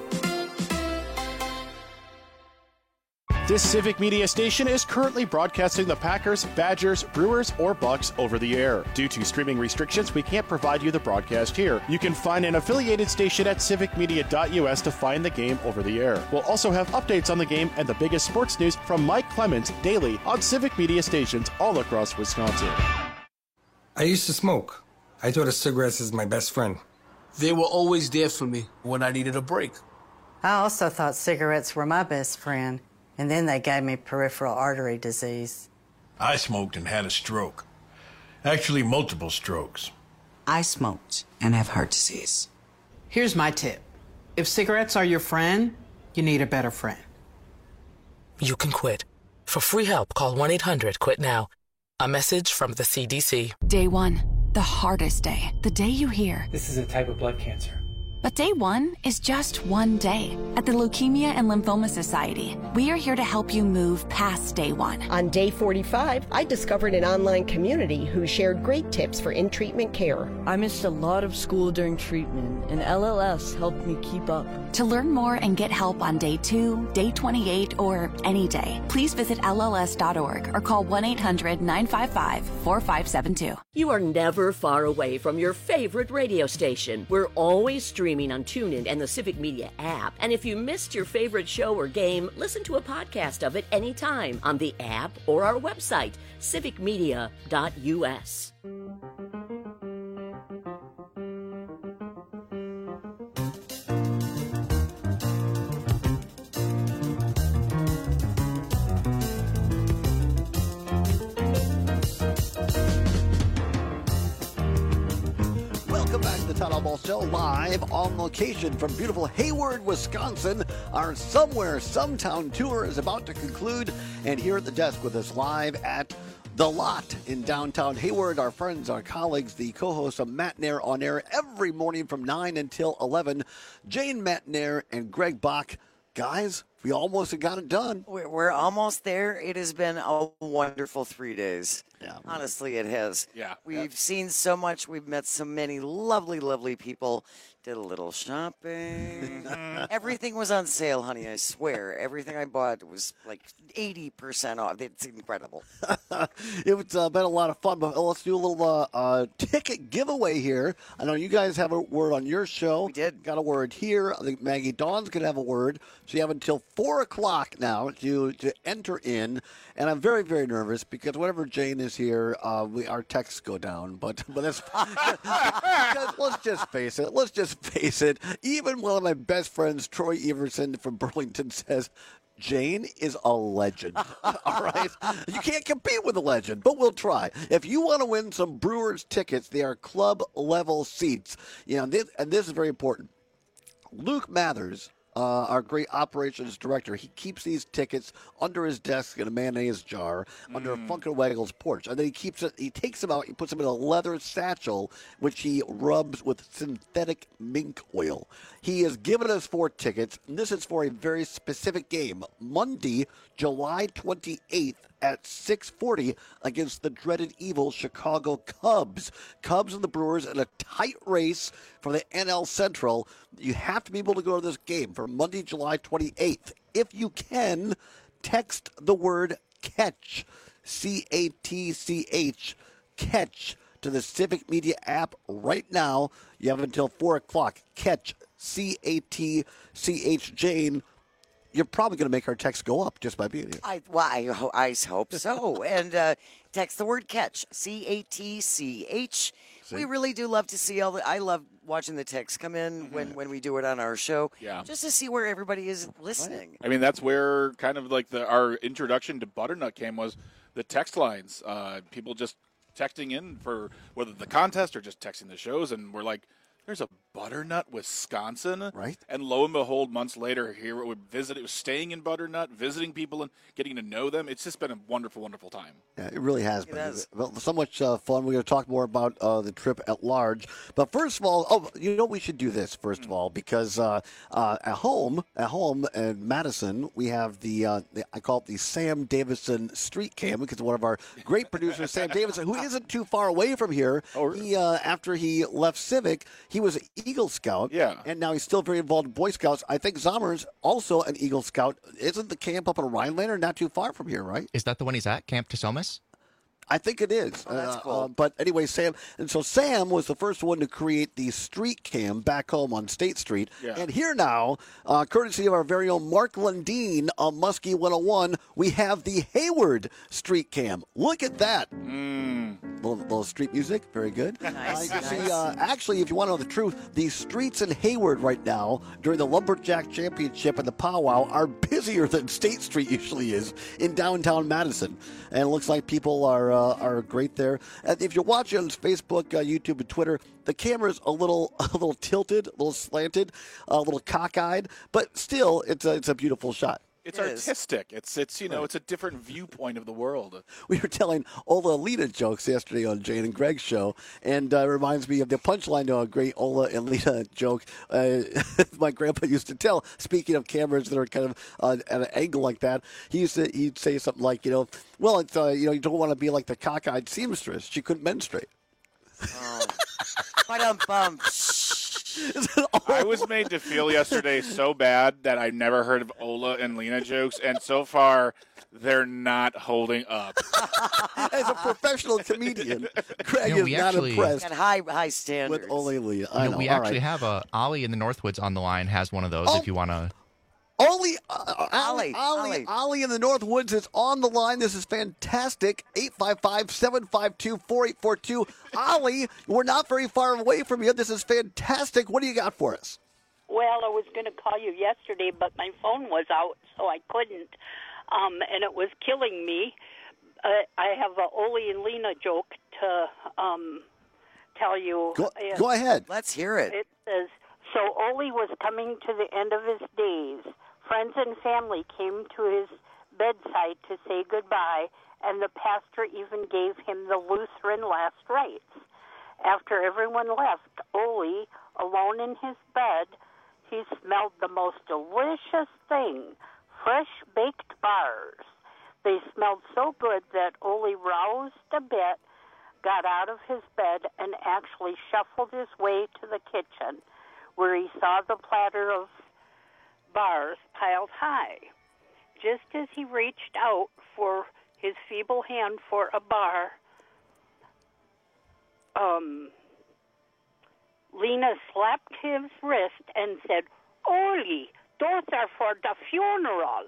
This Civic Media station is currently broadcasting the Packers, Badgers, Brewers, or Bucks over the air. Due to streaming restrictions, we can't provide you the broadcast here. You can find an affiliated station at civic media dot u s to find the game over the air. We'll also have updates on the game and the biggest sports news from Mike Clemens daily on Civic Media stations all across Wisconsin. I used to smoke. I thought of cigarettes as my best friend. They were always there for me when I needed a break. I also thought cigarettes were my best friend. And then they gave me peripheral artery disease. I smoked and had a stroke. Actually, multiple strokes. I smoked and have heart disease. Here's my tip. If cigarettes are your friend, you need a better friend. You can quit. For free help, call one eight hundred quit now. A message from the C D C. Day one, the hardest day. The day you hear, this is a type of blood cancer. But day one is just one day. At the Leukemia and Lymphoma Society, we are here to help you move past day one. On day forty-five, I discovered an online community who shared great tips for in-treatment care. I missed a lot of school during treatment, and L L S helped me keep up. To learn more and get help on day two, day twenty-eight, or any day, please visit L L S dot org or call one eight hundred nine five five four five seven two. You are never far away from your favorite radio station. We're always streaming on TuneIn and the Civic Media app. And if you missed your favorite show or game, listen to a podcast of it anytime on the app or our website, civic media dot U S. Town Hall Ball Show live on location from beautiful Hayward, Wisconsin. Our Somewhere Sometown tour is about to conclude, and here at the desk with us live at The Lot in downtown Hayward, our friends, our colleagues, the co-hosts of Matt Nair on air every morning from nine until eleven, Jane Matt Nair and Greg Bach. Guys, we almost got it done. We're, we're almost there. It has been a wonderful three days. Yeah. Honestly, it has. Yeah. We've yeah. seen so much. We've met so many lovely, lovely people. Did a little shopping. Everything was on sale, honey, I swear. Everything I bought was like eighty percent off. It's incredible. It's uh, been a lot of fun, but let's do a little uh, uh, ticket giveaway here. I know you guys have a word on your show. We did. Got a word here. I think Maggie Dawn's going to have a word. So you have until four o'clock now to, to enter in. And I'm very, very nervous because whenever Jane is here, uh, we, our texts go down. But, but that's, let's just face it. Let's just face it. Even one of my best friends, Troy Everson from Burlington, says, Jane is a legend. All right? You can't compete with a legend, but we'll try. If you want to win some Brewers tickets, they are club-level seats. You know, this, and this is very important. Luke Mathers, Uh, our great operations director, he keeps these tickets under his desk in a mayonnaise jar mm. under Funkin' Waggle's porch. And then he keeps it, he takes them out, he puts them in a leather satchel, which he rubs with synthetic mink oil. He has given us four tickets, and this is for a very specific game. Monday, July twenty-eighth at six forty against the dreaded evil Chicago Cubs. Cubs and the Brewers in a tight race for the N L Central. You have to be able to go to this game for Monday, July twenty-eighth. If you can, text the word catch, C A T C H, catch, to the Civic Media app right now. You have until four o'clock. Catch, C A T C H, Jane. You're probably going to make our text go up just by being here. I, well, I, ho- I hope so. And uh, text the word catch, C A T C H. See? We really do love to see all the, I love watching the texts come in mm-hmm. when, when we do it on our show. Yeah. Just to see where everybody is listening. I mean, that's where kind of like the our introduction to Butternut came was the text lines. Uh, people just texting in for whether the contest or just texting the shows. And we're like, there's a Butternut, Wisconsin. Right. And lo and behold, months later, here it would visit. It was staying in Butternut, visiting people and getting to know them. It's just been a wonderful, wonderful time. Yeah, it really has it been. Has. Well, so much uh, fun. We're going to talk more about uh, the trip at large. But first of all, oh, you know, we should do this first mm. of all because uh, uh, at home, at home in Madison, we have the, uh, the I call it the Sam Davison Street Cam because one of our great producers, Sam Davison, who isn't too far away from here. Oh, really? He uh, after he left Civic, he was an Eagle Scout. Yeah. And now he's still very involved in Boy Scouts. I think Zommer's also an Eagle Scout. Isn't the camp up in Rhinelander not too far from here, right? Is that the one he's at, Camp Tasomas? I think it is. Oh, that's cool. Uh, uh, but anyway, Sam, and so Sam was the first one to create the street cam back home on State Street. Yeah. And here now, uh, courtesy of our very own Mark Lundeen on Muskie one oh one, we have the Hayward street cam. Look at that. Mm. Little, little street music. Very good. Nice, uh, you nice. see, uh, actually, if you want to know the truth, the streets in Hayward right now during the Lumberjack Championship and the powwow are busier than State Street usually is in downtown Madison. And it looks like people are uh, are great there. And if you're watching on Facebook, uh, YouTube, and Twitter, the camera's a little a little tilted, a little slanted, a little cockeyed, but still, it's a, it's a beautiful shot. It's It is. artistic. It's it's you know it's a different viewpoint of the world. We were telling Ola and Lena jokes yesterday on Jane and Greg's show, and uh, it reminds me of the punchline to a great Ola and Lena joke uh, my grandpa used to tell. Speaking of cameras that are kind of uh, at an angle like that, he used to he'd say something like, you know, well, it's uh, you know, you don't want to be like the cockeyed seamstress. She couldn't menstruate. Oh. Ba-dum-bum. I was made to feel yesterday so bad that I've never heard of Ola and Lena jokes, and so far they're not holding up. As a professional comedian, Greg You know, is we not actually- impressed Got high high standards. with Ola and Lena. You I know, know. we All actually right. have a Ollie in the Northwoods on the line has one of those. Oh. If you want to. Ollie, uh, Ollie, Ollie, Ollie, Ollie. Ollie in the Northwoods is on the line. This is fantastic. eight five five, seven five two, four eight four two. Ollie, we're not very far away from you. This is fantastic. What do you got for us? Well, I was going to call you yesterday, but my phone was out, so I couldn't, um, and it was killing me. Uh, I have a Ole and Lena joke to um, tell you. Go, And go ahead. Let's hear it. It says, so Ole was coming to the end of his days. Friends and family came to his bedside to say goodbye, and the pastor even gave him the Lutheran last rites. After everyone left, Ole, alone in his bed, he smelled the most delicious thing, fresh baked bars. They smelled so good that Ole roused a bit, got out of his bed, and actually shuffled his way to the kitchen, where he saw the platter of bars piled high. Just as he reached out for his feeble hand for a bar, um, Lena slapped his wrist and said, Ole, those are for the funeral.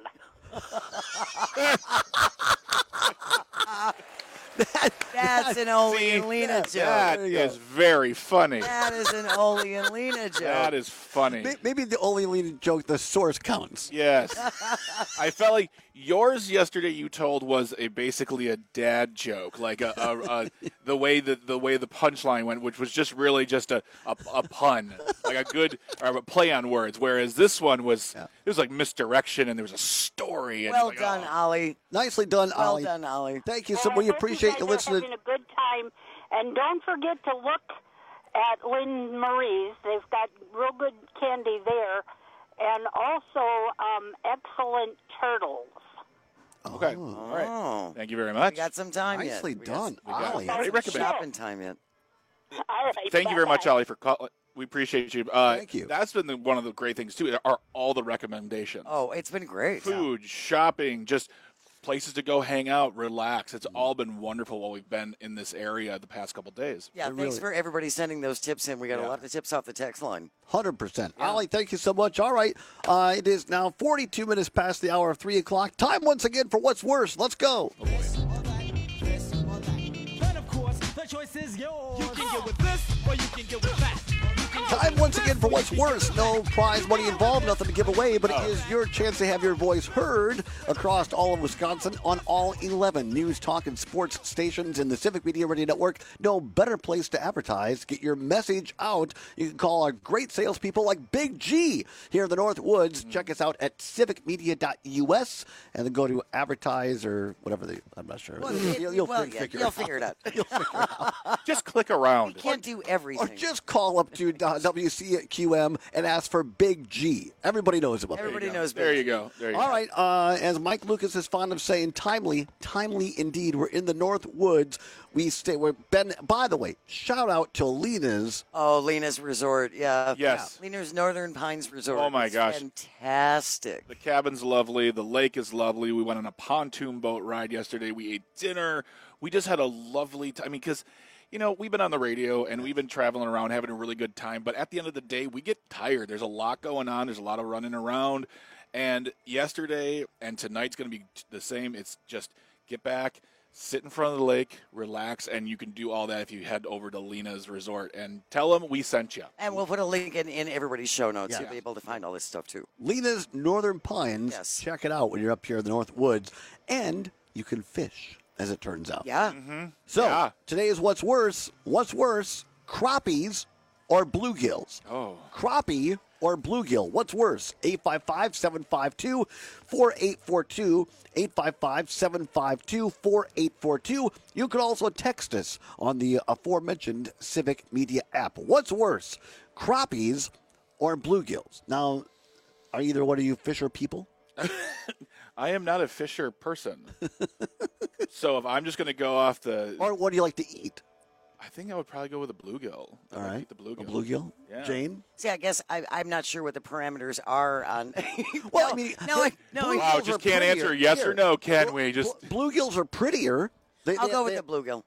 That's an Ole and Lena joke. That is very funny. That is an Ole and Lena joke. That is funny. May- Maybe the Ole and Lena joke, the source counts. Yes. I felt like yours yesterday you told was a basically a dad joke, like a, a, a the way the the way the punchline went, which was just really just a, a, a pun, like a good or a play on words. Whereas this one was it was like misdirection and there was a story. And Well like, done, oh. Ollie. Nicely done, Well Ollie. done, Ollie. Thank you Well, so I much. We hope appreciate you you guys are listening. having a good time. And don't forget to look at Lynn Marie's. They've got real good candy there. And also um, excellent turtles. Okay. Oh. All right. Oh. Thank you very much. We got some time yet. Nicely We got done, some- we got Ollie. some Great recommend. shopping time yet. All right. Thank you very much, bye-bye. Ollie, for calling. We appreciate you. Uh, Thank you. That's been the, one of the great things too. Are all the recommendations? Oh, it's been great. Food, shopping, just places to go hang out, relax. It's all been wonderful while we've been in this area the past couple days. Yeah, I thanks really- for everybody sending those tips in. We got Yeah. a lot of tips off the text line. one hundred percent. Ollie, thank you so much. All right. Uh, it is now forty-two minutes past the hour of three o'clock. Time once again for What's Worse. Let's go. Oh, boy. Time once again for What's Worse. No prize money involved, nothing to give away, but it is your chance to have your voice heard across all of Wisconsin on all eleven news, talk, and sports stations in the Civic Media Radio Network. No better place to advertise. Get your message out. You can call our great salespeople like Big G here in the North Woods. Check us out at civic media dot U S and then go to advertise or whatever they, I'm not sure. Well, you'll it- you'll well, figure, yeah, it you'll out. figure it out. You'll figure it out. Just click around. You can't do Or everything. just call up to uh, W C Q M and ask for Big G. Everybody knows about Everybody Big G. knows. There Big you G. go. There you All go. right, uh, as Mike Lucas is fond of saying, timely, timely indeed. We're in the North Woods. We stay. We're been. By the way, shout out to Lena's. Oh, Lena's Resort. Yeah. Yes. Yeah. Lena's Northern Pines Resort. Oh, my It's gosh. Fantastic. The cabin's lovely. The lake is lovely. We went on a pontoon boat ride yesterday. We ate dinner. We just had a lovely time. I mean, because, you know, we've been on the radio and we've been traveling around having a really good time. But at the end of the day, we get tired. There's a lot going on. There's a lot of running around. And yesterday and tonight's going to be the same. It's just get back, sit in front of the lake, relax, and you can do all that if you head over to Lena's Resort. And tell them we sent you. And we'll put a link in, in everybody's show notes. Yeah. You'll be able to find all this stuff, too. Lena's Northern Pines. Yes. Check it out when you're up here in the North Woods, and you can fish, as it turns out. Yeah. Mm-hmm. So Yeah. today is What's Worse. What's worse? Crappies or bluegills? Oh. Crappie or bluegill? What's worse? eight five five, seven five two, four eight four two, eight five five, seven five two, four eight four two. You can also text us on the aforementioned Civic Media app. What's worse, crappies or bluegills? Now, are either one of you fisher people? I am not a fisher person. So if I'm just going to go off the... Or what do you like to eat? I think I would probably go with a bluegill. All right. Eat the bluegill. A bluegill? Yeah. Jane? See, I guess I, I'm not sure what the parameters are on. Well, no, I mean, no, I, no. Wow, I- just can't answer yes or no, can we? Just Bluegills are prettier. They, I'll they- go with they- the bluegill.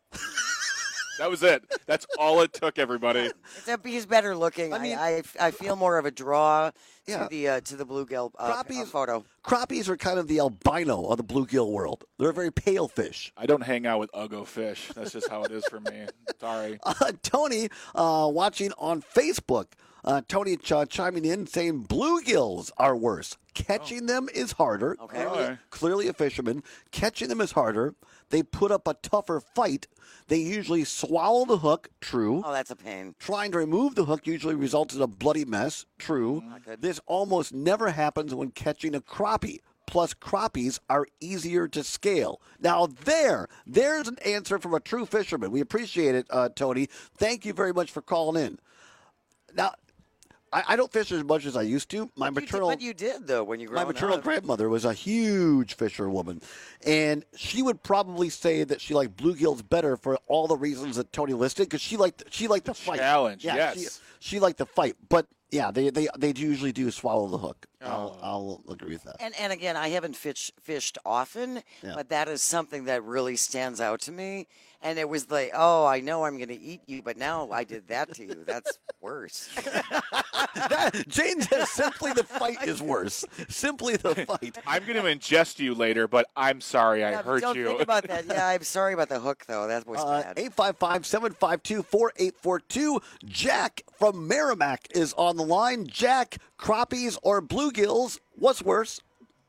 that was it. That's all it took, everybody. It's a, he's better looking. I, mean- I, I feel more of a draw Yeah. to the uh, to the bluegill uh, Crappies- uh, photo. Crappies are kind of the albino of the bluegill world. They're a very pale fish. I don't hang out with uggo fish. That's just how it is for me. Sorry. Uh, Tony, uh, watching on Facebook, uh, Tony ch- chiming in saying bluegills are worse. Catching them is harder. Okay. Clearly, Okay. clearly a fisherman. Catching them is harder. They put up a tougher fight. They usually swallow the hook. True. Oh, that's a pain. Trying to remove the hook usually results in a bloody mess. True. Not good. This almost never happens when catching a crappie. Plus, crappies are easier to scale. Now, there, there's an answer from a true fisherman. We appreciate it, uh, Tony. Thank you very much for calling in. Now, I, I don't fish as much as I used to. My You did- maternal, but you did though when you grew my up. maternal grandmother was a huge fisherwoman, and she would probably say that she liked bluegills better for all the reasons that Tony listed, because she liked she liked the fight. Challenge, Yeah, yes. she, she liked the fight, but yeah, they they they usually do swallow the hook. Oh. I'll, I'll agree with that. And and again, I haven't fish, fished often, Yeah. but that is something that really stands out to me. And it was like, oh, I know I'm going to eat you, but now I did that to you. That's worse. That, Jane says simply the fight is worse. Simply the fight. I'm going to ingest you later, but I'm sorry I Yeah, hurt don't you. think about that. Yeah, I'm sorry about the hook, though. That was Uh, bad. eight five five, seven five two, four eight four two. Jack from Merrimack is on the line. Jack, crappies or bluegills, what's worse?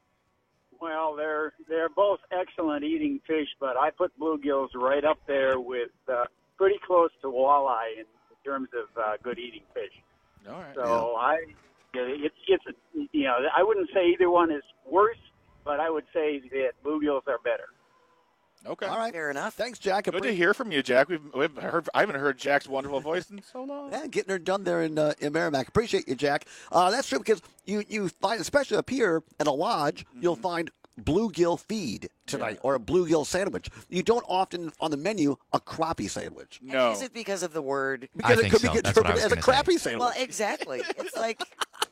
Well, they're they're both excellent eating fish, but I put bluegills right up there with uh, pretty close to walleye in terms of uh, good eating fish. All right. So I, it's it's a, you know I wouldn't say either one is worse, but I would say that bluegills are better. Okay. All right. Fair enough. Thanks, Jack. Good to hear from you, Jack. We've, we've heard. I haven't heard Jack's wonderful voice in so long. Yeah, getting her done there in uh, in Merrimack. Appreciate you, Jack. Uh, that's true because you, you find, especially up here at a lodge, Mm-hmm. you'll find bluegill feed tonight or a bluegill sandwich. You don't often on the menu a crappie sandwich. No. Is it because of the word? Because I it think could so. be That's what I was interpreted as a gonna say. crappie sandwich. Well, exactly. It's like,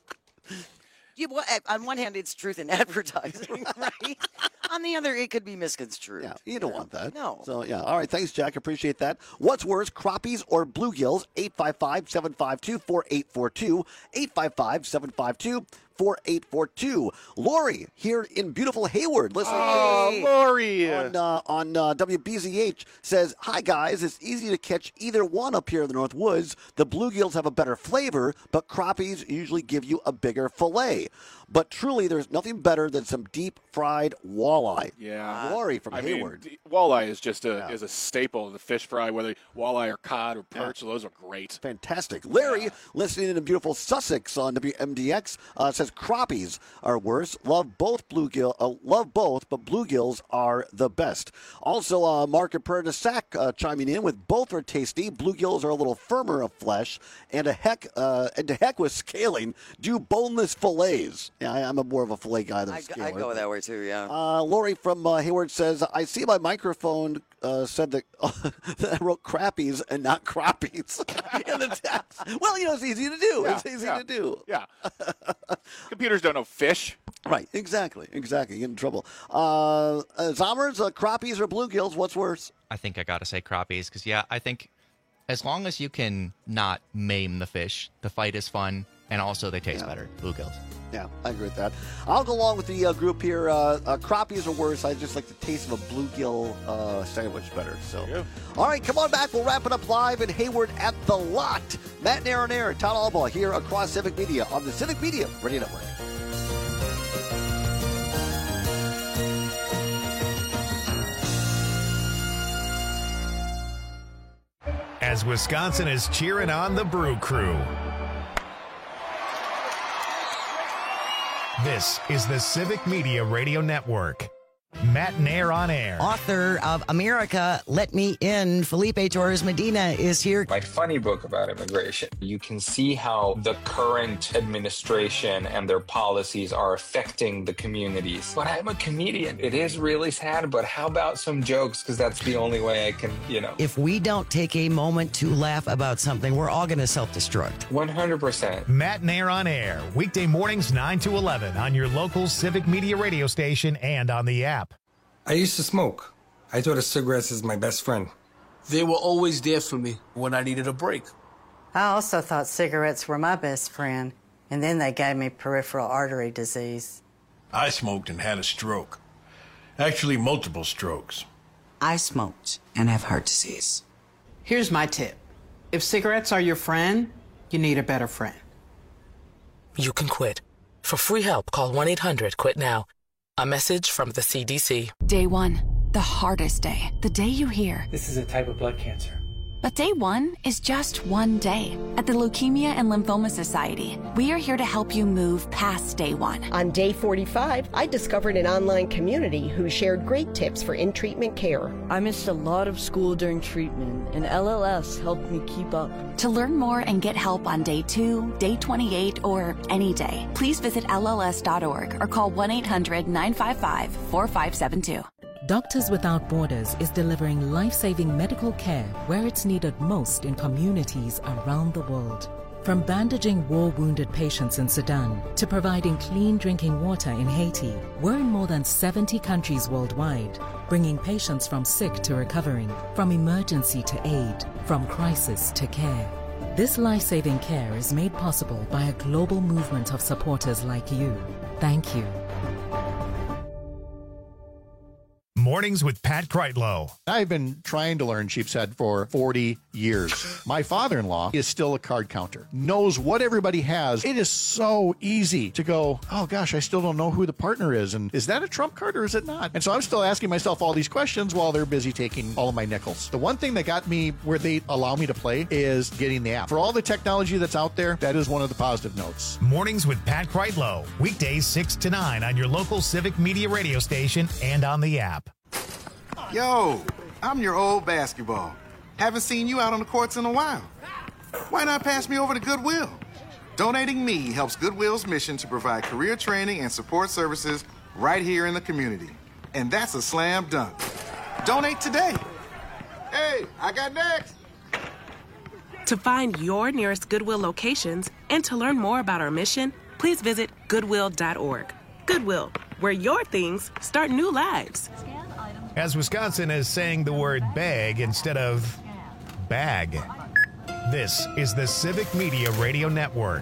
you, well, on one hand, it's truth in advertising, right? On the other, it could be misconstrued. Yeah, you don't want that. No. So, yeah. All right. Thanks, Jack. Appreciate that. What's worse, crappies or bluegills? eight five five, seven five two, four eight four two. eight five five, seven five two, four eight four two. Lori here in beautiful Hayward. Listen. Oh, Lori. On, uh, on uh, W B Z H says, hi, guys. It's easy to catch either one up here in the North Woods. The bluegills have a better flavor, but crappies usually give you a bigger fillet. But truly, there's nothing better than some deep fried walleye. Yeah. Lori from I Hayward. mean, d- walleye is just a Yeah. is a staple of the fish fry, whether walleye or cod or perch. Those are great. Fantastic. Larry, listening in beautiful Sussex on W M D X, uh, says crappies are worse. Love both bluegill. Uh, love both, but bluegills are the best. Also, uh, Mark and Prairie de Sac uh, chiming in with both are tasty. Bluegills are a little firmer of flesh, and a heck, uh, and to heck with scaling. Do boneless fillets. Yeah, I, I'm a more of a fillet guy than a I, scaler. I go that way too. Yeah. Uh, Lori from uh, Hayward says, I see my microphone uh, said that, that I wrote crappies and not crappies in the text. Well, you know, it's easy to do. Yeah, it's easy yeah, to do. Yeah. Computers don't know fish. Right, exactly, exactly. Get in trouble. Uh, uh, Zommers, uh, crappies or bluegills, what's worse? I think I got to say crappies because, yeah, I think as long as you can not maim the fish, the fight is fun, and also they taste Yeah. better. Bluegills. Yeah, I agree with that. I'll go along with the uh, group here. Uh, uh, crappies are worse. I just like the taste of a bluegill uh, sandwich better. So, all right, come on back. We'll wrap it up live in Hayward at the Lot. Matt Naronair and Todd Albaugh here across Civic Media on the Civic Media Radio Network. As as Wisconsin is cheering on the Brew Crew. This is the Civic Media Radio Network. Matt Nair on air. Author of America, Let Me In, Felipe Torres Medina is here. My funny book about immigration. You can see how the current administration and their policies are affecting the communities. But I'm a comedian. It is really sad, but how about some jokes? Because that's the only way I can, you know. If we don't take a moment to laugh about something, we're all going to self-destruct. one hundred percent. Matt Nair on air, weekday mornings nine to eleven on your local Civic Media radio station and on the app. I used to smoke. I thought of cigarettes as my best friend. They were always there for me when I needed a break. I also thought cigarettes were my best friend, and then they gave me peripheral artery disease. I smoked and had a stroke. Actually, multiple strokes. I smoked and have heart disease. Here's my tip. If cigarettes are your friend, you need a better friend. You can quit. For free help, call one eight hundred quit now. A message from the C D C. Day one, the hardest day. The day you hear. This is a type of blood cancer. But day one is just one day. At the Leukemia and Lymphoma Society, we are here to help you move past day one. On day forty-five, I discovered an online community who shared great tips for in-treatment care. I missed a lot of school during treatment, and L L S helped me keep up. To learn more and get help on day two, day twenty-eight, or any day, please visit L L S dot org or call one eight hundred nine five five four five seven two. Doctors Without Borders is delivering life-saving medical care where it's needed most in communities around the world. From bandaging war-wounded patients in Sudan to providing clean drinking water in Haiti, we're in more than seventy countries worldwide, bringing patients from sick to recovering, from emergency to aid, from crisis to care. This life-saving care is made possible by a global movement of supporters like you. Thank you. Mornings with Pat Kreitlow. I've been trying to learn sheep's head for forty years. My father-in-law is still a card counter, knows what everybody has. It is so easy to go, oh gosh, I still don't know who the partner is. And is that a trump card or is it not? And so I'm still asking myself all these questions while they're busy taking all of my nickels. The one thing that got me where they allow me to play is getting the app. For all the technology that's out there, that is one of the positive notes. Mornings with Pat Kreitlow. Weekdays six to nine on your local Civic Media radio station and on the app. Yo, I'm your old basketball. Haven't seen you out on the courts in a while. Why not pass me over to Goodwill? Donating me helps Goodwill's mission to provide career training and support services right here in the community. And that's a slam dunk. Donate today. Hey, I got next. To find your nearest Goodwill locations and to learn more about our mission, please visit goodwill dot org. Goodwill, where your things start new lives. As Wisconsin is saying the word bag instead of bag. This is the Civic Media Radio Network.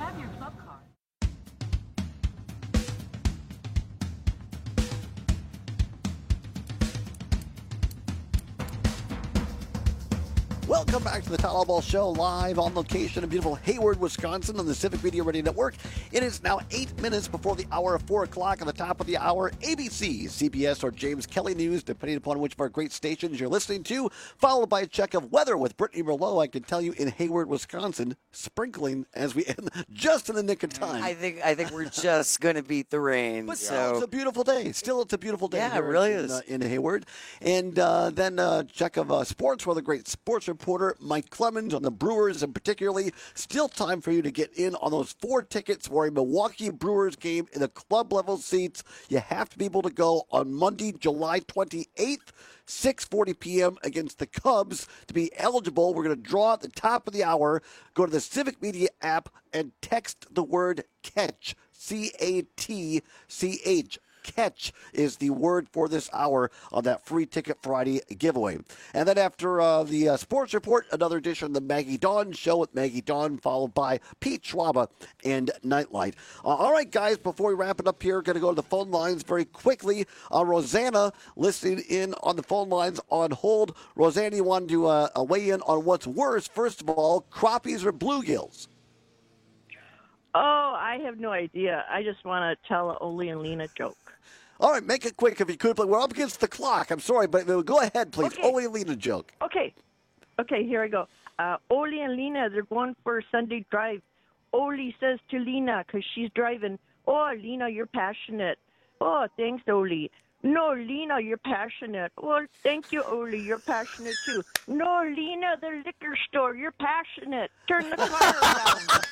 Welcome back to the Tyler Ball Show, live on location in beautiful Hayward, Wisconsin on the Civic Media Radio Network. It is now eight minutes before the hour of four o'clock. At the top of the hour, A B C, C B S, or James Kelly News, depending upon which of our great stations you're listening to, followed by a check of weather with Brittany Merlot. I can tell you in Hayward, Wisconsin, sprinkling as we end just in the nick of time. I think I think we're just going to beat the rain. But so. still, it's a beautiful day. Still, it's a beautiful day. Yeah, here it really in, is. Uh, in Hayward. And uh, then uh, check of uh, sports with a great sports reporter, Mike Clemens, on the Brewers, and particularly still time for you to get in on those four tickets for a Milwaukee Brewers game in the club level seats. You have to be able to go on Monday, July twenty-eighth, six forty p.m. against the Cubs. To be eligible, we're going to draw at the top of the hour. Go to the Civic Media app and text the word CATCH, C A T C H. Catch is the word for this hour on that free Ticket Friday giveaway. And then after uh, the uh, sports report, another edition of the Maggie Dawn Show with Maggie Dawn, followed by Pete Schwaba and Nightlight. Uh, all right, guys, before we wrap it up here, going to go to the phone lines very quickly. Uh, Rosanna listening in on the phone lines on hold. Rosanna, you wanted to uh, weigh in on what's worse. First of all, crappies or bluegills? Oh, I have no idea. I just want to tell an Ole and Lena joke. All right, make it quick if you could. But we're up against the clock. I'm sorry, but go ahead, please. Okay. Ole and Lena joke. Okay. Okay, here I go. uh, Oli and Lena, they're going for a Sunday drive. Oli says to Lena, because she's driving, oh, Lena, you're passionate. Oh, thanks, Oli. No, Lena, you're passionate. Well, thank you, Oli. You're passionate, too. No, Lena, the liquor store. You're passionate. Turn the car around.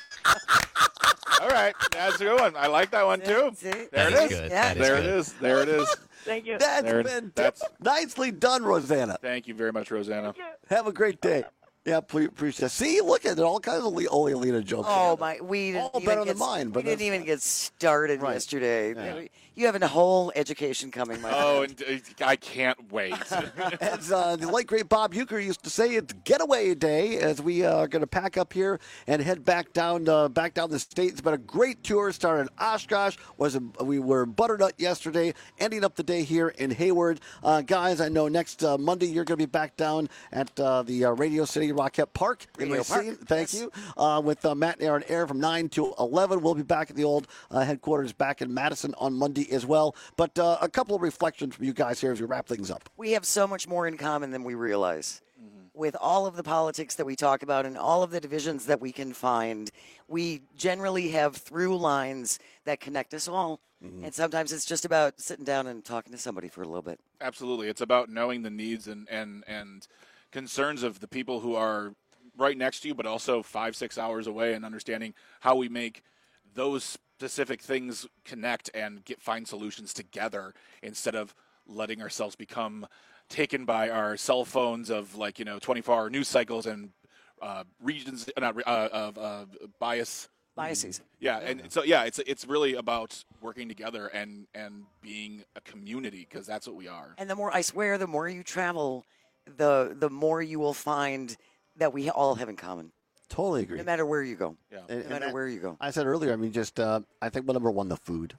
All right, that's a good one. I like that one, too. There That it is is. good. That is There it good. is. There it is. Thank you. That's There- been that's- nicely done, Rosanna. Thank you very much, Rosanna. Have a great day. Yeah, please appreciate it. See, look at it. All kinds of Le- Ole and Lena jokes. Oh my! We didn't All even better get, than mine, but we didn't that's- even get started Right. yesterday. Yeah. You have a whole education coming, my Oh, friend. and uh, I can't wait. As uh, the late great Bob Euchre used to say, it's getaway day as we uh, are going to pack up here and head back down uh, back down the state. It's been a great tour. Started in Oshkosh. Was a, we were in Butternut yesterday, ending up the day here in Hayward. Uh, guys, I know next uh, Monday you're going to be back down at uh, the uh, Radio City Rockette Park in Radio Park, Racine. Thank yes. you. Uh, with uh, Matt and Aaron Air from nine to eleven. We'll be back at the old uh, headquarters back in Madison on Monday as well. But uh, a couple of reflections from you guys here as we wrap things up. We have so much more in common than we realize. With all of the politics that we talk about and all of the divisions that we can find, we generally have through lines that connect us all. And sometimes it's just about sitting down and talking to somebody for a little bit. Absolutely. It's about knowing the needs and, and, and concerns of the people who are right next to you, but also five, six hours away, and understanding how we make those specific things connect and get find solutions together instead of letting ourselves become taken by our cell phones of, like, you know, twenty-four hour news cycles and uh, regions uh, not, uh, of uh, bias. Biases. Yeah, and so yeah, it's it's really about working together and and being a community, because that's what we are. And the more, I swear, the more you travel, the the more you will find that we all have in common. Totally agree. No matter where you go. Yeah. And- No and matter that- where you go. I said earlier, I mean, just uh, I think well, number one, the food.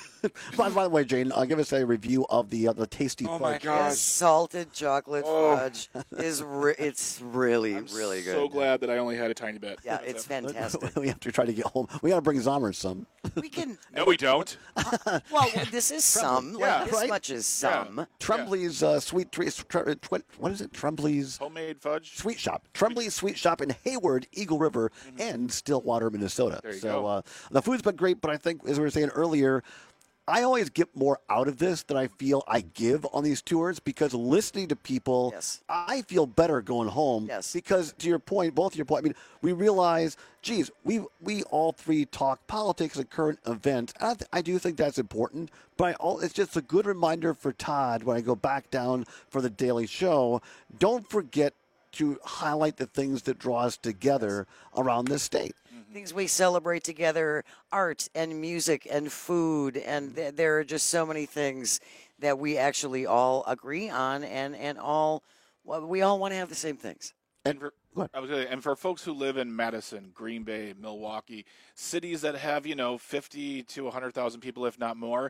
by, by the way, Jane, uh, give us a review of the uh, the tasty. Oh my fudge. gosh. The salted chocolate Oh. fudge is re- it's really I'm really good. so glad that I only had a tiny bit. Yeah, it's fantastic. we have to try to get home. We got to bring Zommers some. We can. No, we don't. Well, this is some. Yeah, like, this right? much is some. Tremblay's uh, sweet treat. Tre- tre- what is it? Tremblay's Homemade fudge. Sweet Shop. Tremblay's Sweet Shop in Hayward, Eagle River, and Stillwater, Minnesota. There you so go. Uh, the food's been great, but I think, as we were saying earlier, I always get more out of this than I feel I give on these tours, because listening to people, Yes. I feel better going home. Yes. Because to your point, both your point, I mean, we realize, geez, we we all three talk politics and current events. I, th- I do think that's important, but I all, it's just a good reminder for Todd when I go back down for the Daily Show. Don't forget to highlight the things that draw us together around this state. Things we celebrate together, art and music and food, and th- there are just so many things that we actually all agree on, and and all well, we all want to have the same things. And for I was gonna, and for folks who live in Madison, Green Bay, Milwaukee, cities that have, you know, fifty to one hundred thousand people, if not more,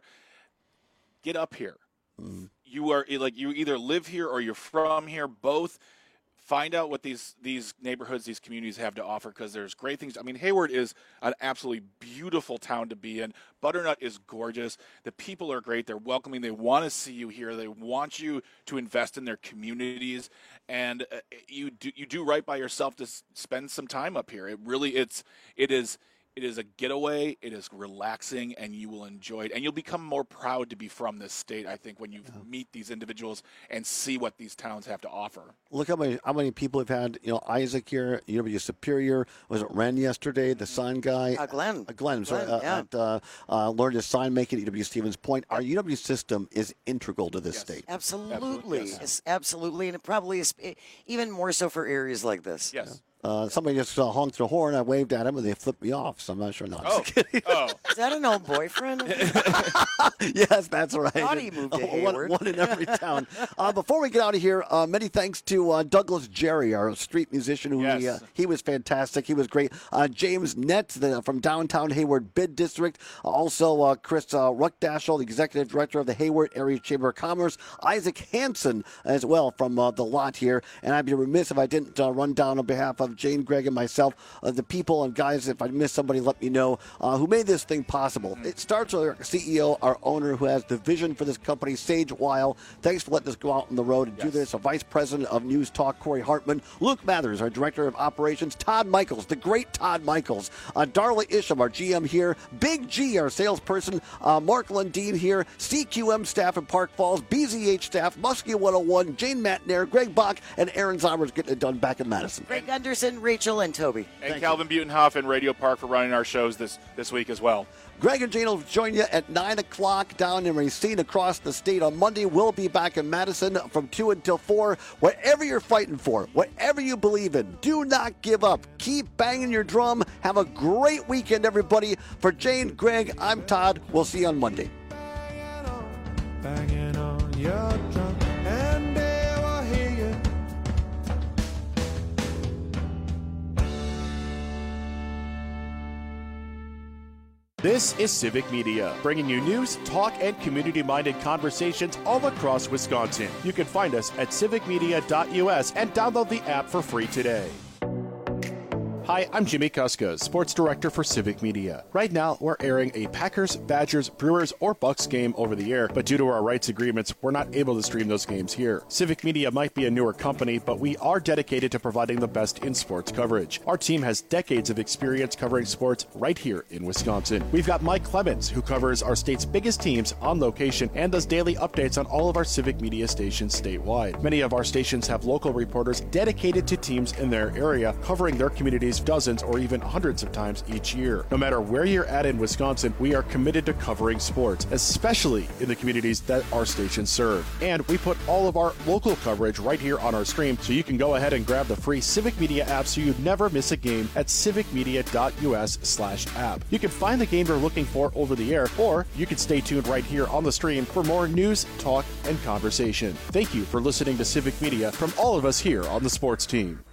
get up here. You are like you either live here or you're from here. Both. Find out what these these neighborhoods, these communities have to offer, because there's great things. I mean, Hayward is an absolutely beautiful town to be in. Butternut is gorgeous. The people are great. They're welcoming. They want to see you here. They want you to invest in their communities, and uh, you do you do right by yourself to s- spend some time up here. It really it's it is. It is a getaway. It is relaxing, and you will enjoy it. And you'll become more proud to be from this state, I think, when you meet these individuals and see what these towns have to offer. Look how many how many people have had, you know, Isaac here, U W Superior. Was it Ren yesterday, the sign guy? Uh, Glenn. Uh, Glenn, sorry, Glenn, uh, yeah. at, uh, uh, learned his sign making at U W Stevens Point. Our U W system is integral to this state. Absolutely, It's absolutely, and it probably is eh, even more so for areas like this. Yes. Uh, somebody just uh, honked the horn. I waved at him, and they flipped me off. So I'm not sure. No, I'm just kidding. Oh. Is that an old boyfriend? Yes, that's right. Thought he moved to One- Hayward. One, in every town. Uh, before we get out of here, uh, many thanks to uh, Douglas Jerry, our street musician. Who Yes. we, uh, he was fantastic. He was great. Uh, James Nett the, from downtown Hayward Bid District. Also, uh, Chris uh, Ruckdashel, the executive director of the Hayward Area Chamber of Commerce. Isaac Hansen as well from uh, the lot here. And I'd be remiss if I didn't uh, run down on behalf of of Jane, Greg, and myself, uh, the people and guys, if I missed somebody, let me know, uh, who made this thing possible. It starts with our C E O, our owner, who has the vision for this company, Sage Weil. Thanks for letting us go out on the road and yes. do this. Our Vice President of News Talk, Corey Hartman. Luke Mathers, our Director of Operations. Todd Michaels, the great Todd Michaels. Uh, Darla Isham, our G M here. Big G, our salesperson. Uh, Mark Lundeen here. C Q M staff in Park Falls. B Z H staff. Muskie one oh one. Jane Matnair. Greg Bach. And Aaron Zomers getting it done back in Madison. Greg Gunderson, Rachel, and Toby. And Thank Calvin you. Butenhoff and Radio Park for running our shows this, this week as well. Greg and Jane will join you at nine o'clock down in Racine across the state on Monday. We'll be back in Madison from two until four. Whatever you're fighting for, whatever you believe in, do not give up. Keep banging your drum. Have a great weekend, everybody. For Jane, Greg, I'm Todd. We'll see you on Monday. Banging on your drum, and they will hear you. This is Civic Media, bringing you news, talk, and community-minded conversations all across Wisconsin. You can find us at civic media dot U S and download the app for free today. Hi, I'm Jimmy Kuska, Sports Director for Civic Media. Right now, we're airing a Packers, Badgers, Brewers, or Bucks game over the air, but due to our rights agreements, we're not able to stream those games here. Civic Media might be a newer company, but we are dedicated to providing the best in sports coverage. Our team has decades of experience covering sports right here in Wisconsin. We've got Mike Clemens, who covers our state's biggest teams on location and does daily updates on all of our Civic Media stations statewide. Many of our stations have local reporters dedicated to teams in their area, covering their communities dozens or even hundreds of times each year. No matter where you're at in Wisconsin, we are committed to covering sports, especially in the communities that our stations serve. And we put all of our local coverage right here on our stream, so you can go ahead and grab the free Civic Media app so you never miss a game at civic media dot U S slash app. You can find the game you're looking for over the air, or you can stay tuned right here on the stream for more news, talk, and conversation. Thank you for listening to Civic Media from all of us here on the sports team.